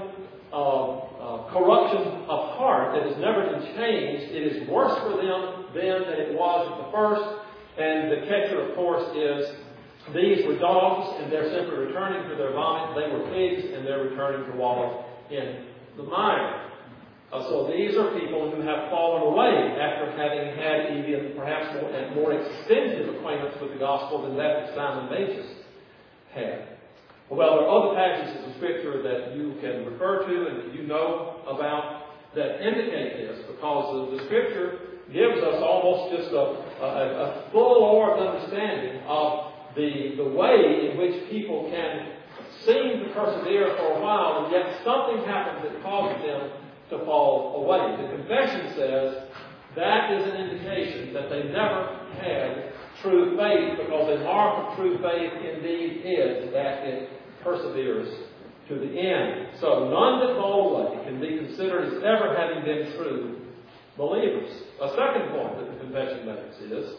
corruption of heart that has never been changed, it is worse for them then than it was at the first. And the catcher, of course, is these were dogs, and they're simply returning to their vomit. They were pigs, and they're returning to wallow in the mire. So these are people who have fallen away after having had even perhaps more extensive acquaintance with the gospel than that Simon Magus had. Well, there are other passages of Scripture that you can refer to and that you know about that indicate this, because the Scripture gives us almost just a full orbed understanding of the way in which people can seem to persevere for a while, and yet something happens that causes them to fall away. The confession says that is an indication that they never had true faith, because a mark of true faith indeed is that it perseveres to the end. So none that fall away can be considered as ever having been true believers. A second point that the confession makes is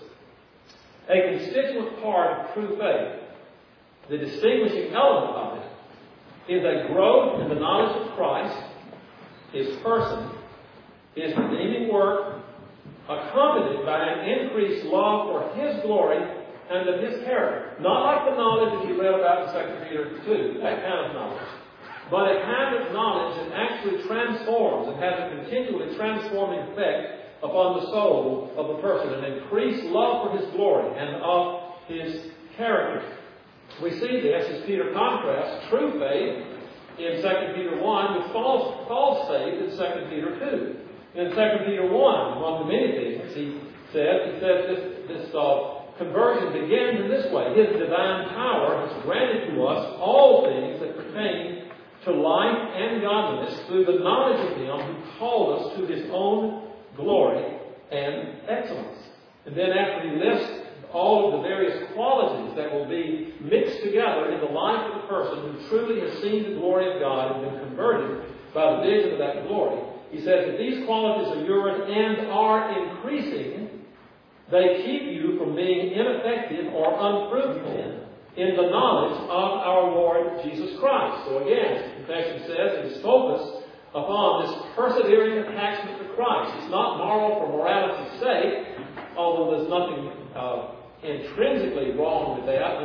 a constituent part of true faith. The distinguishing element of it is a growth in the knowledge of Christ, His person, His redeeming work, accompanied by an increased love for His glory and of His character. Not like the knowledge that you read about in 2 Peter 2, that kind of knowledge. But a kind of knowledge that actually transforms and has a continually transforming effect upon the soul of the person. An increased love for His glory and of His character. We see this as Peter contrasts true faith in 2 Peter 1 with false faith in 2 Peter 2. In 2 Peter 1, among the many things he says this conversion begins in this way. His divine power has granted to us all things that pertain to life and godliness through the knowledge of Him who called us to His own glory and excellence. And then after he lists all of the various qualities that will be mixed together in the life of the person who truly has seen the glory of God and been converted by the vision of that glory. He says, if these qualities are yours and are increasing, they keep you from being ineffective or unfruitful in the knowledge of our Lord Jesus Christ. So again, as the confession says, it is focused upon this persevering attachment to Christ. It's not moral for morality's sake, although there's nothing intrinsically wrong with that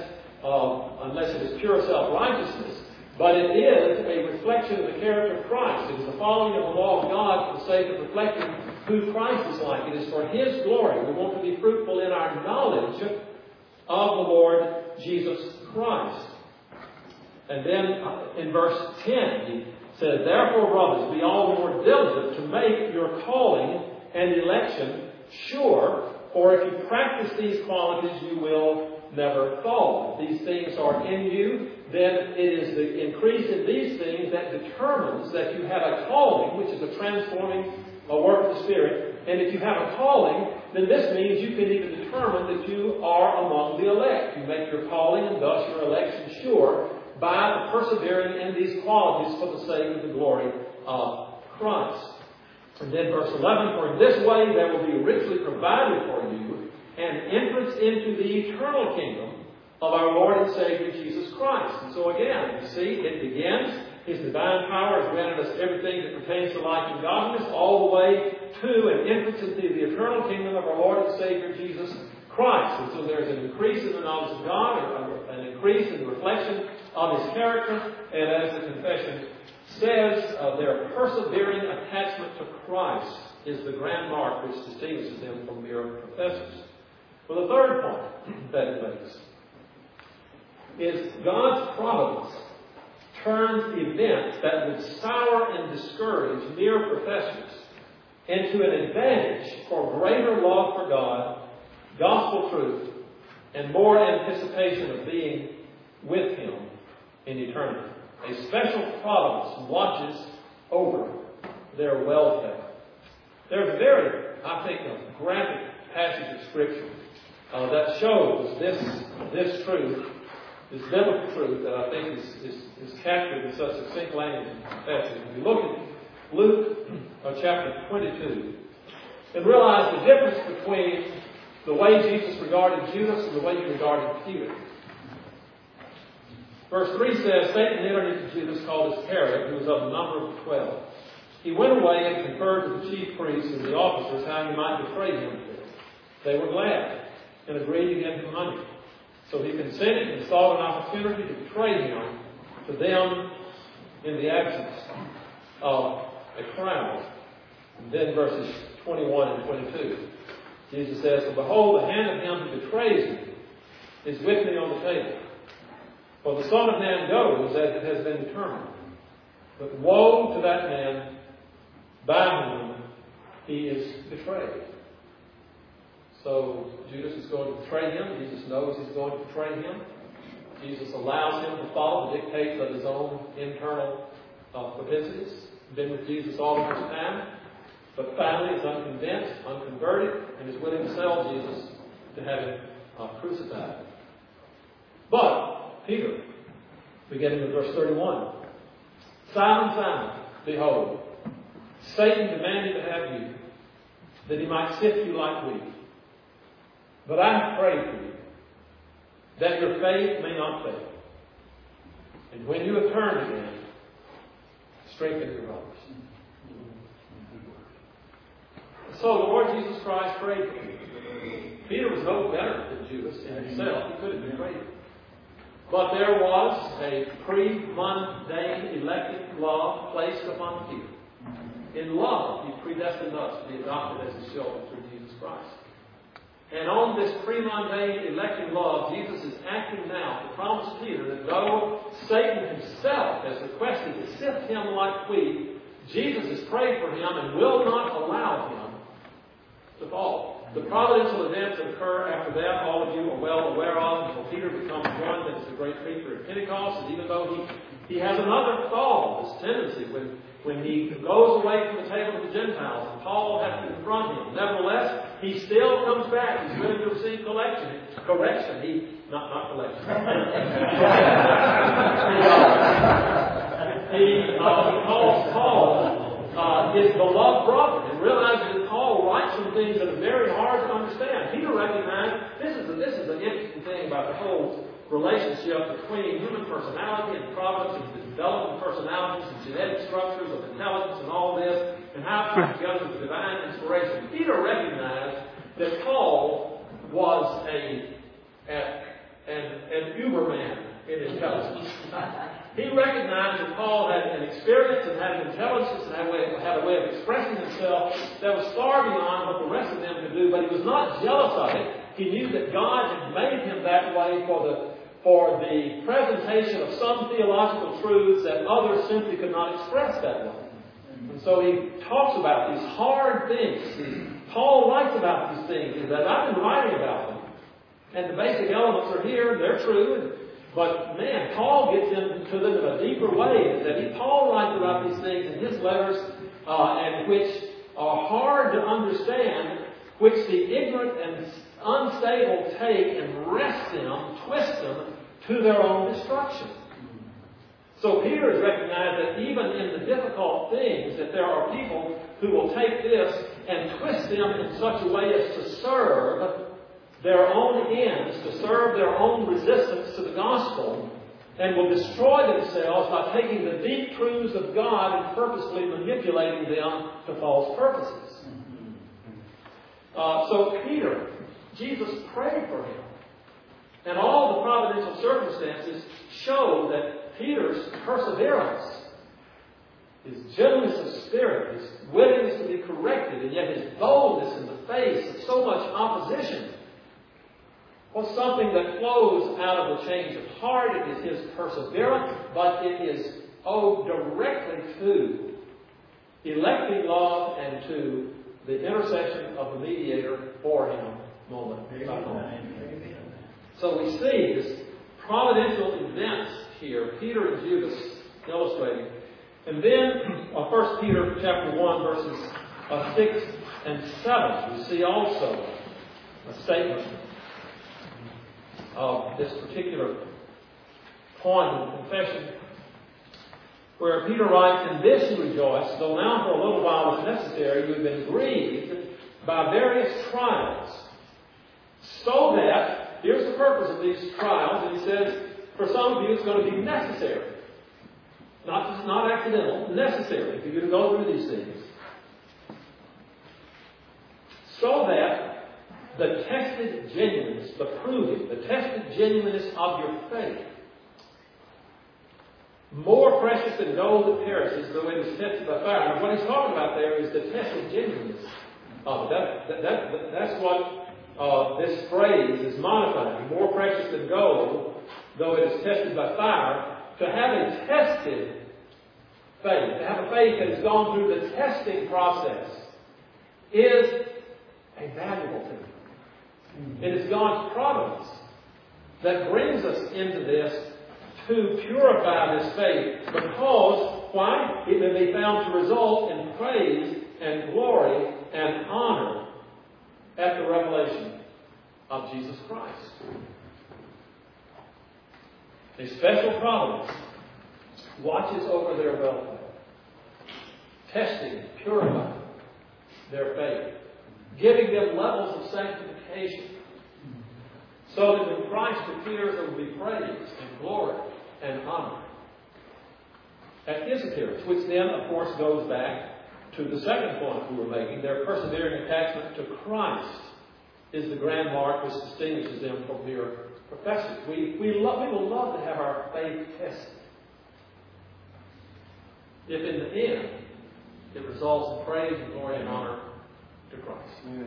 unless it is pure self-righteousness. But it is a reflection of the character of Christ. It is the following of the law of God for the sake of reflecting who Christ is like. It is for His glory. We want to be fruitful in our knowledge of the Lord Jesus Christ. And then in verse 10, he says, therefore, brothers, be all the more diligent to make your calling and election sure, for if you practice these qualities, you will never fall. If these things are in you, then it is the increase in these things that determines that you have a calling, which is a transforming work of the Spirit. And if you have a calling, then this means you can even determine that you are among the elect. You make your calling and thus your election sure by persevering in these qualities for the sake of the glory of Christ. And then verse 11, for in this way there will be richly provided for you an entrance into the eternal kingdom of our Lord and Savior Jesus Christ. And so again, you see, it begins, His divine power has granted us everything that pertains to life and godliness, all the way to an entrance into the eternal kingdom of our Lord and Savior Jesus Christ. And so there's an increase in the knowledge of God, an increase in the reflection of His character, and as the confession says, their persevering attachment to Christ is the grand mark which distinguishes them from mere professors. Well, the third point that it makes is God's providence turns events that would sour and discourage mere professors into an advantage for greater love for God, gospel truth, and more anticipation of being with Him in eternity. A special providence watches over their welfare. There's a very, I think, a graphic passage of Scripture that shows this truth, this biblical truth that I think is captured in such succinct language in confession. If we look at Luke chapter 22 and realize the difference between the way Jesus regarded Judas and the way He regarded Peter. Verse 3 says, Satan entered into Judas, called Iscariot, who was of the number of the 12. He went away and conferred with the chief priests and the officers how he might betray him to them. They were glad and agreed to give him money. So he consented and sought an opportunity to betray him to them in the absence of a crowd. And then verses 21 and 22. Jesus says, "For behold, the hand of him who betrays me is with me on the table. For the Son of Man goes as it has been determined. But woe to that man by whom he is betrayed." So Judas is going to betray him. Jesus knows he's going to betray him. Jesus allows him to follow the dictates of his own internal propensities. Been with Jesus all of his time, but finally is unconvinced, unconverted, and is willing to sell Jesus to have him crucified. But Peter, beginning with verse 31, "Simon, Simon, behold, Satan demanded to have you, that he might sift you like wheat. But I have prayed for you, that your faith may not fail. And when you have turned again, strengthen your brothers." So the Lord Jesus Christ prayed for Peter. Peter was no better than Judas in himself. He could have been greater. But there was a pre-mundane elective love placed upon Peter. In love, He predestined us to be adopted as His children through Jesus Christ. And on this pre-mundane electing love, Jesus is acting now to promise Peter that though Satan himself has requested to sift him like wheat, Jesus has prayed for him and will not allow him to fall. The providential events that occur after that, all of you are well aware of, until Peter becomes one that is the great preacher at Pentecost. And even though he has another fall, this tendency, when when he goes away from the table of the Gentiles, and Paul has to confront him. Nevertheless, he still comes back. He's willing to receive correction. Not collection. He calls Paul his beloved brother, and realizes that Paul writes some things that are very hard to understand. Peter recognized this is an interesting thing about the whole relationship between human personality and providence, and the development of personalities and genetic structures of intelligence and all this, and how it comes together with divine inspiration. Peter recognized that Paul was an Uberman in intelligence. He recognized that Paul had an experience and had an intelligence and had a way of expressing himself that was far beyond what the rest of them could do, but he was not jealous of it. He knew that God had made him that way for the presentation of some theological truths that others simply could not express that way. And so he talks about these hard things. Paul writes about these things, and that I've been writing about them. And the basic elements are here, they're true. But man, Paul gets into them in a deeper way. Paul writes about these things in his letters, and which are hard to understand, which the ignorant and unstable take and wrest them, twist them to their own destruction. So Peter has recognized that even in the difficult things, that there are people who will take this and twist them in such a way as to serve their own ends, to serve their own resistance to the gospel, and will destroy themselves by taking the deep truths of God and purposely manipulating them to false purposes. So Peter, Jesus prayed for him. And all the providential circumstances show that Peter's perseverance, his gentleness of spirit, his willingness to be corrected, and yet his boldness in the face of so much opposition, was something that flows out of the change of heart. It is his perseverance, but it is owed directly to electing love and to the intercession of the mediator for him moment by moment. So we see this providential events here, Peter and Judas illustrating. And then 1 Peter chapter 1 verses 6 and 7, we see also a statement of this particular point in the confession, where Peter writes, "In this you rejoice, though now for a little while as necessary you have been grieved by various trials, so that," here's the purpose of these trials, and he says, for some of you it's going to be necessary. Not accidental, necessary for you to go through these things. So that the tested genuineness, the proving, the tested genuineness of your faith, more precious than gold that perishes, though it is tested by fire. Now, what he's talking about there is the tested genuineness of it. That's what this phrase is modifying. More precious than gold, though it is tested by fire. To have a tested faith, to have a faith that has gone through the testing process, is a valuable thing. It is God's providence that brings us into this to purify this faith, because, why? It may be found to result in praise and glory and honor at the revelation of Jesus Christ. A special providence watches over their welfare, testing, purifying their faith, giving them levels of sanctification, so that when Christ appears, there will be praise and glory and honor at His appearance, which then, of course, goes back to the second point we were making. Their persevering attachment to Christ is the grand mark which distinguishes them from mere professors. We will love to have our faith tested, if in the end it results in praise and glory and honor to Christ. Amen.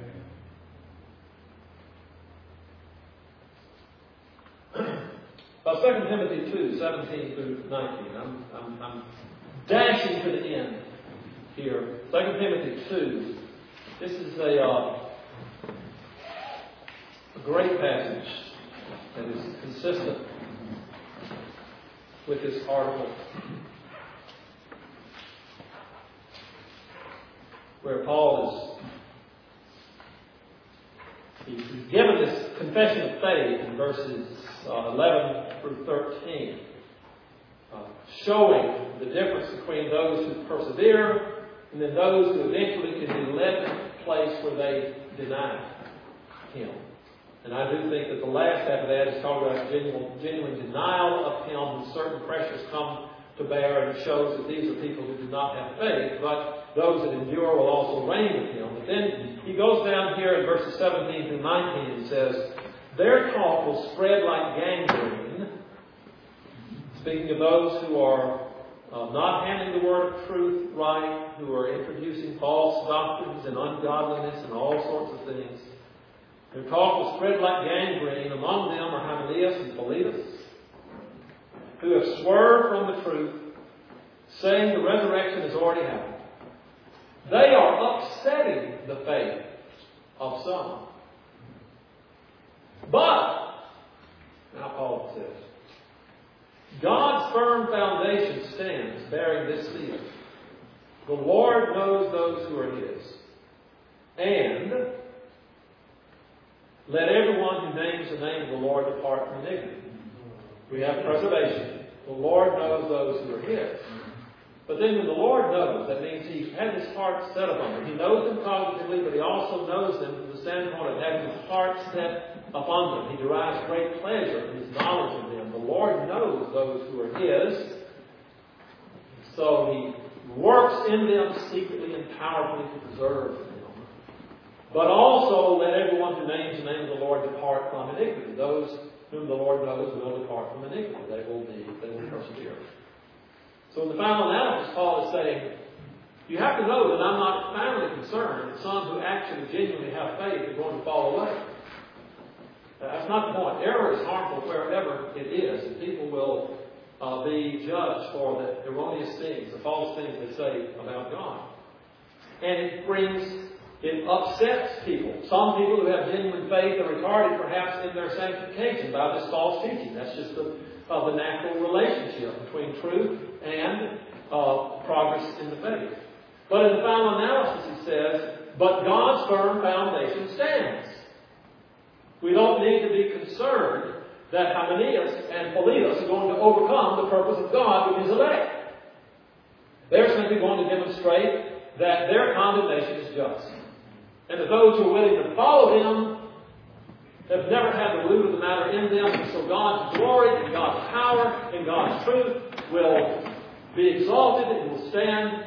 Well, 2 Timothy 2, 17 through 19. I'm dashing to the end here. 2 Timothy 2. This is a great passage that is consistent with this article. where Paul he's given this confession of faith in verses 11 through 13, showing the difference between those who persevere and then those who eventually can be led to a place where they deny Him. And I do think that the last half of that is talking about genuine denial of Him when certain pressures come to bear, and it shows that these are people who do not have faith, but those that endure will also reign with Him. But then he goes down here in verses 17 through 19 and says, their talk will spread like gangrene. Speaking of those who are not handling the word of truth right, who are introducing false doctrines and ungodliness and all sorts of things. Their talk will spread like gangrene. Among them are Hymenaeus and Philetus, who have swerved from the truth, saying the resurrection has already happened. They are upsetting the faith of some. But, now Paul says, God's firm foundation stands bearing this seal. The Lord knows those who are His. And let everyone who names the name of the Lord depart from iniquity. We have preservation. The Lord knows those who are His. But then when the Lord knows, that means He has His heart set upon them. He knows them cognitively, but He also knows them from the standpoint of having His heart set upon them. He derives great pleasure in His knowledge of them. The Lord knows those who are His. So He works in them secretly and powerfully to preserve them. But also let everyone who names the name of the Lord depart from iniquity. Those whom the Lord knows will depart from iniquity. They will persevere. So in the final analysis, Paul is saying, you have to know that I'm not finally concerned that some who actually genuinely have faith are going to fall away. That's not the point. Error is harmful wherever it is, and people will be judged for the erroneous things, the false things they say about God. And it upsets people. Some people who have genuine faith are retarded perhaps in their sanctification by this false teaching. That's just the natural relationship between truth and progress in the faith. But in the final analysis he says, but God's firm foundation stands. We don't need to be concerned that Hymenaeus and Philetus are going to overcome the purpose of God with His elect. They're simply going to demonstrate that their condemnation is just. And that those who are willing to follow Him have never had the root of the matter in them. And so God's glory and God's power and God's truth will be exalted and will stand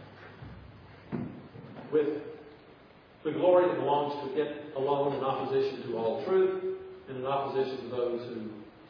with the glory that belongs to it alone in opposition to all truth and in opposition to those who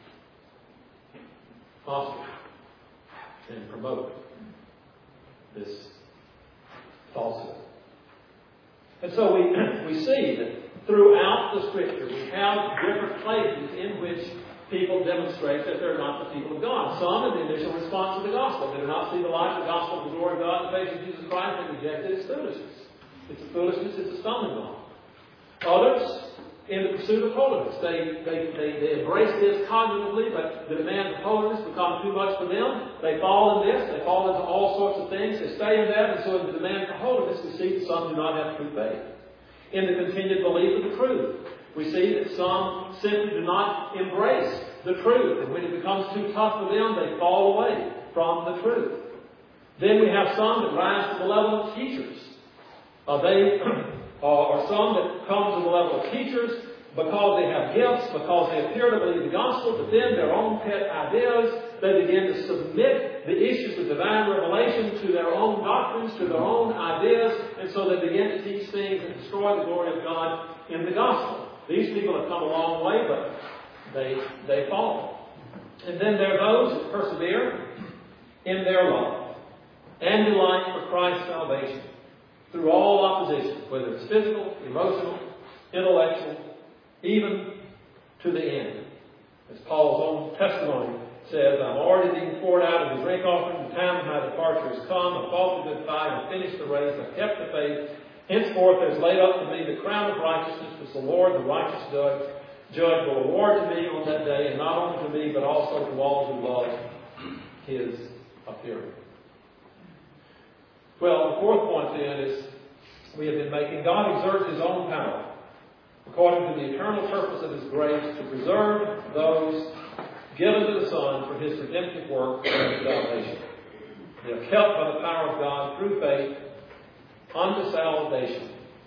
foster and promote this falsehood. And so we see that throughout the Scripture we have different places in which people demonstrate that they're not the people of God. Some in the initial response to the gospel. They do not see the light of the gospel of the glory of God in the face of Jesus Christ and reject it as foolishness. It's a foolishness, it's a stumbling block. Others, in the pursuit of holiness, they embrace this cognitively, but the demands of holiness become too much for them. They fall in this, they fall into all sorts of things, they stay in that, and so in the demand for holiness, we see that some do not have true faith. In the continued belief of the truth, we see that some simply do not embrace the truth, and when it becomes too tough for them, they fall away from the truth. Then we have some that rise to the level of teachers. They are some that come to the level of teachers because they have gifts, because they appear to believe the gospel, but then their own pet ideas, they begin to submit the issues of divine revelation to their own doctrines, to their own ideas, and so they begin to teach things that destroy the glory of God in the gospel. These people have come a long way, but they fall. And then there are those that persevere in their love and delight for Christ's salvation through all opposition, whether it's physical, emotional, intellectual, even to the end. As Paul's own testimony says, I'm already being poured out of the drink offering. The time of my departure has come. I've fought the good fight. I've finished the race. I've kept the faith. Henceforth there's laid up to me the crown of righteousness, which the Lord, the righteous judge, will award to me on that day, and not only to me, but also to all who love His appearing. Well, the fourth point then is we have been making, God exerts His own power, according to the eternal purpose of His grace, to preserve those given to the Son for His redemptive work and salvation. They are kept by the power of God through faith unto salvation,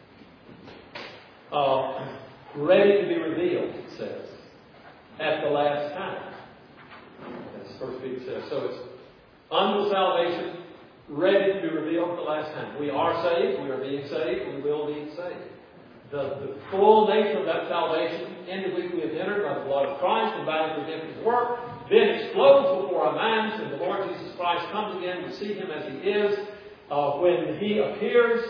ready to be revealed, it says, at the last time. As 1 Peter says. So it's unto salvation, ready to be revealed at the last time. We are saved, we are being saved, we will be saved. The full nature of that salvation into which we have entered by the blood of Christ and by His redemptive work then explodes before our minds when the Lord Jesus Christ comes again. We see Him as He is. When He appears,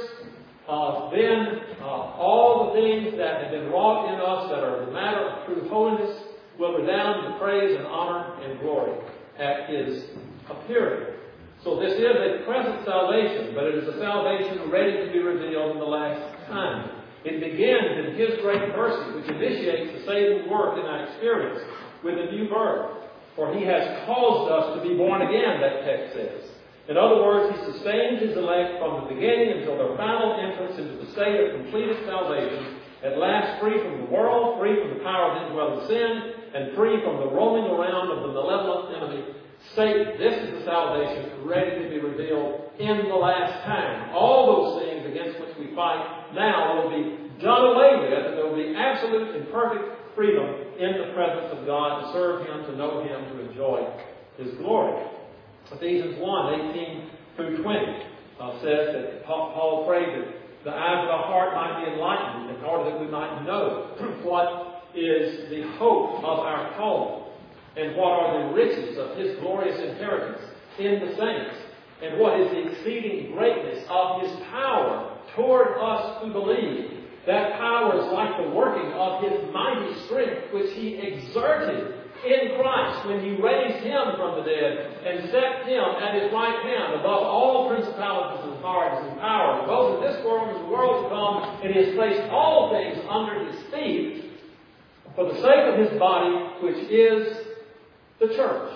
then all the things that have been wrought in us that are the matter of true holiness will redound to praise and honor and glory at His appearing. So this is a present salvation, but it is a salvation ready to be revealed in the last time. It begins in His great mercy, which initiates the saving work in our experience with a new birth. For He has caused us to be born again, that text says. In other words, He sustains His elect from the beginning until their final entrance into the state of completed salvation, at last free from the world, free from the power of indwelling sin, and free from the roaming around of the malevolent enemy, Satan. This is the salvation ready to be revealed in the last time. All those things against which we fight now will be done away with, and there will be absolute and perfect freedom in the presence of God to serve Him, to know Him, to enjoy His glory. Ephesians 1:18 through 20 says that Paul prayed that the eyes of our heart might be enlightened in order that we might know what is the hope of our calling and what are the riches of His glorious inheritance in the saints and what is the exceeding greatness of His power toward us who believe. That power is like the working of His mighty strength, which He exerted in Christ when He raised Him from the dead and set Him at His right hand above all principalities and authorities and powers, both in this world and the world to come, and He has placed all things under His feet for the sake of His body, which is the church.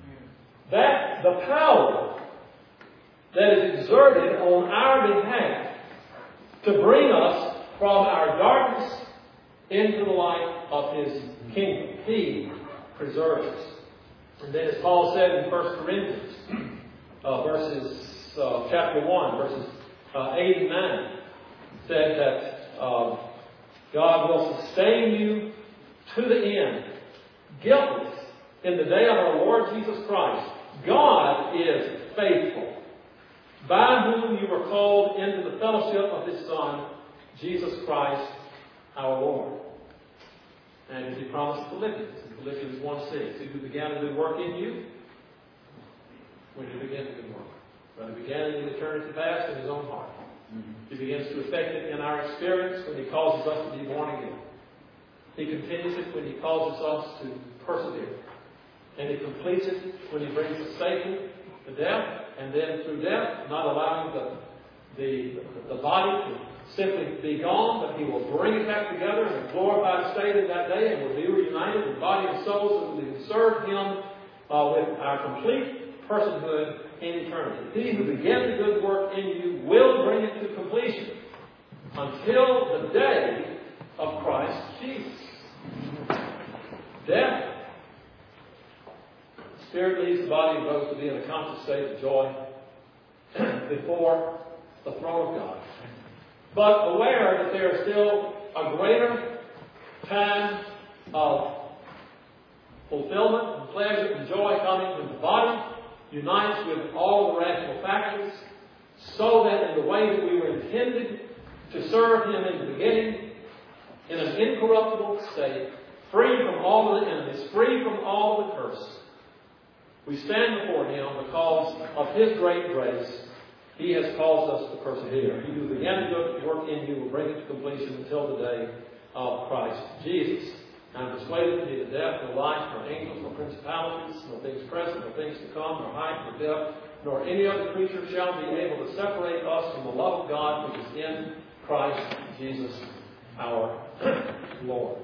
That the power that is exerted on our behalf to bring us from our darkness into the light of His kingdom. He preserves us. And then as Paul said in 1 Corinthians, chapter 1, verses 8 and 9, said that God will sustain you to the end, guiltless, in the day of our Lord Jesus Christ. God is faithful, by whom you were called into the fellowship of His Son, Jesus Christ, our Lord. And as He promised Philippians, in Philippians 1:6, He who began a good work in you, when He begins a good work. When He began in eternity past in His own heart. He begins to effect it in our experience when He causes us to be born again. He continues it when He causes us to persevere. And He completes it when He brings us safely to death, and then through death, not allowing the body to simply be gone, but He will bring it back together in a glorified state in that day, and we'll be reunited in body and soul so that we can serve Him with our complete personhood in eternity. He who began the good work in you will bring it to completion until the day of Christ Jesus. Death. The Spirit leaves the body and goes to be in a conscious state of joy before the throne of God. But aware that there is still a greater time of fulfillment and pleasure and joy coming when the body unites with all the rational faculties, so that in the way that we were intended to serve Him in the beginning, in an incorruptible state, free from all of the enemies, free from all of the curse, we stand before Him because of His great grace. He has caused us to persevere. He who began to good work in you will bring it to completion until the day of Christ Jesus. I am persuaded that neither death, nor life, nor angels, nor principalities, nor things present, nor things to come, nor height, nor depth, nor any other creature shall be able to separate us from the love of God which is in Christ Jesus our Lord.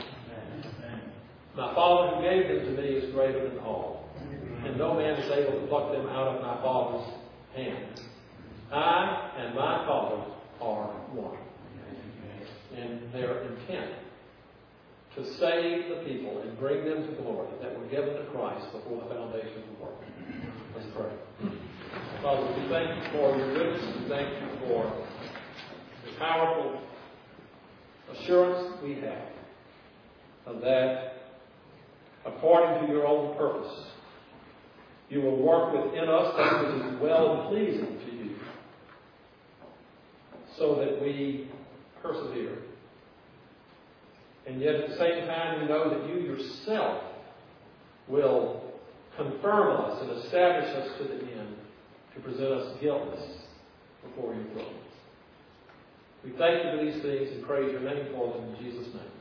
My Father who gave them to me is greater than all, and no man is able to pluck them out of my Father's hand. I and my Father are one. And their intent to save the people and bring them to glory that were given to Christ before the foundation of the world. Let's pray. Father, we thank you for your goodness. We thank you for the powerful assurance we have that according to your own purpose, you will work within us that which is well pleasing to you, so that we persevere. And yet at the same time, we know that you yourself will confirm us and establish us to the end to present us guiltless before your throne. We thank you for these things and praise your name for them in Jesus' name.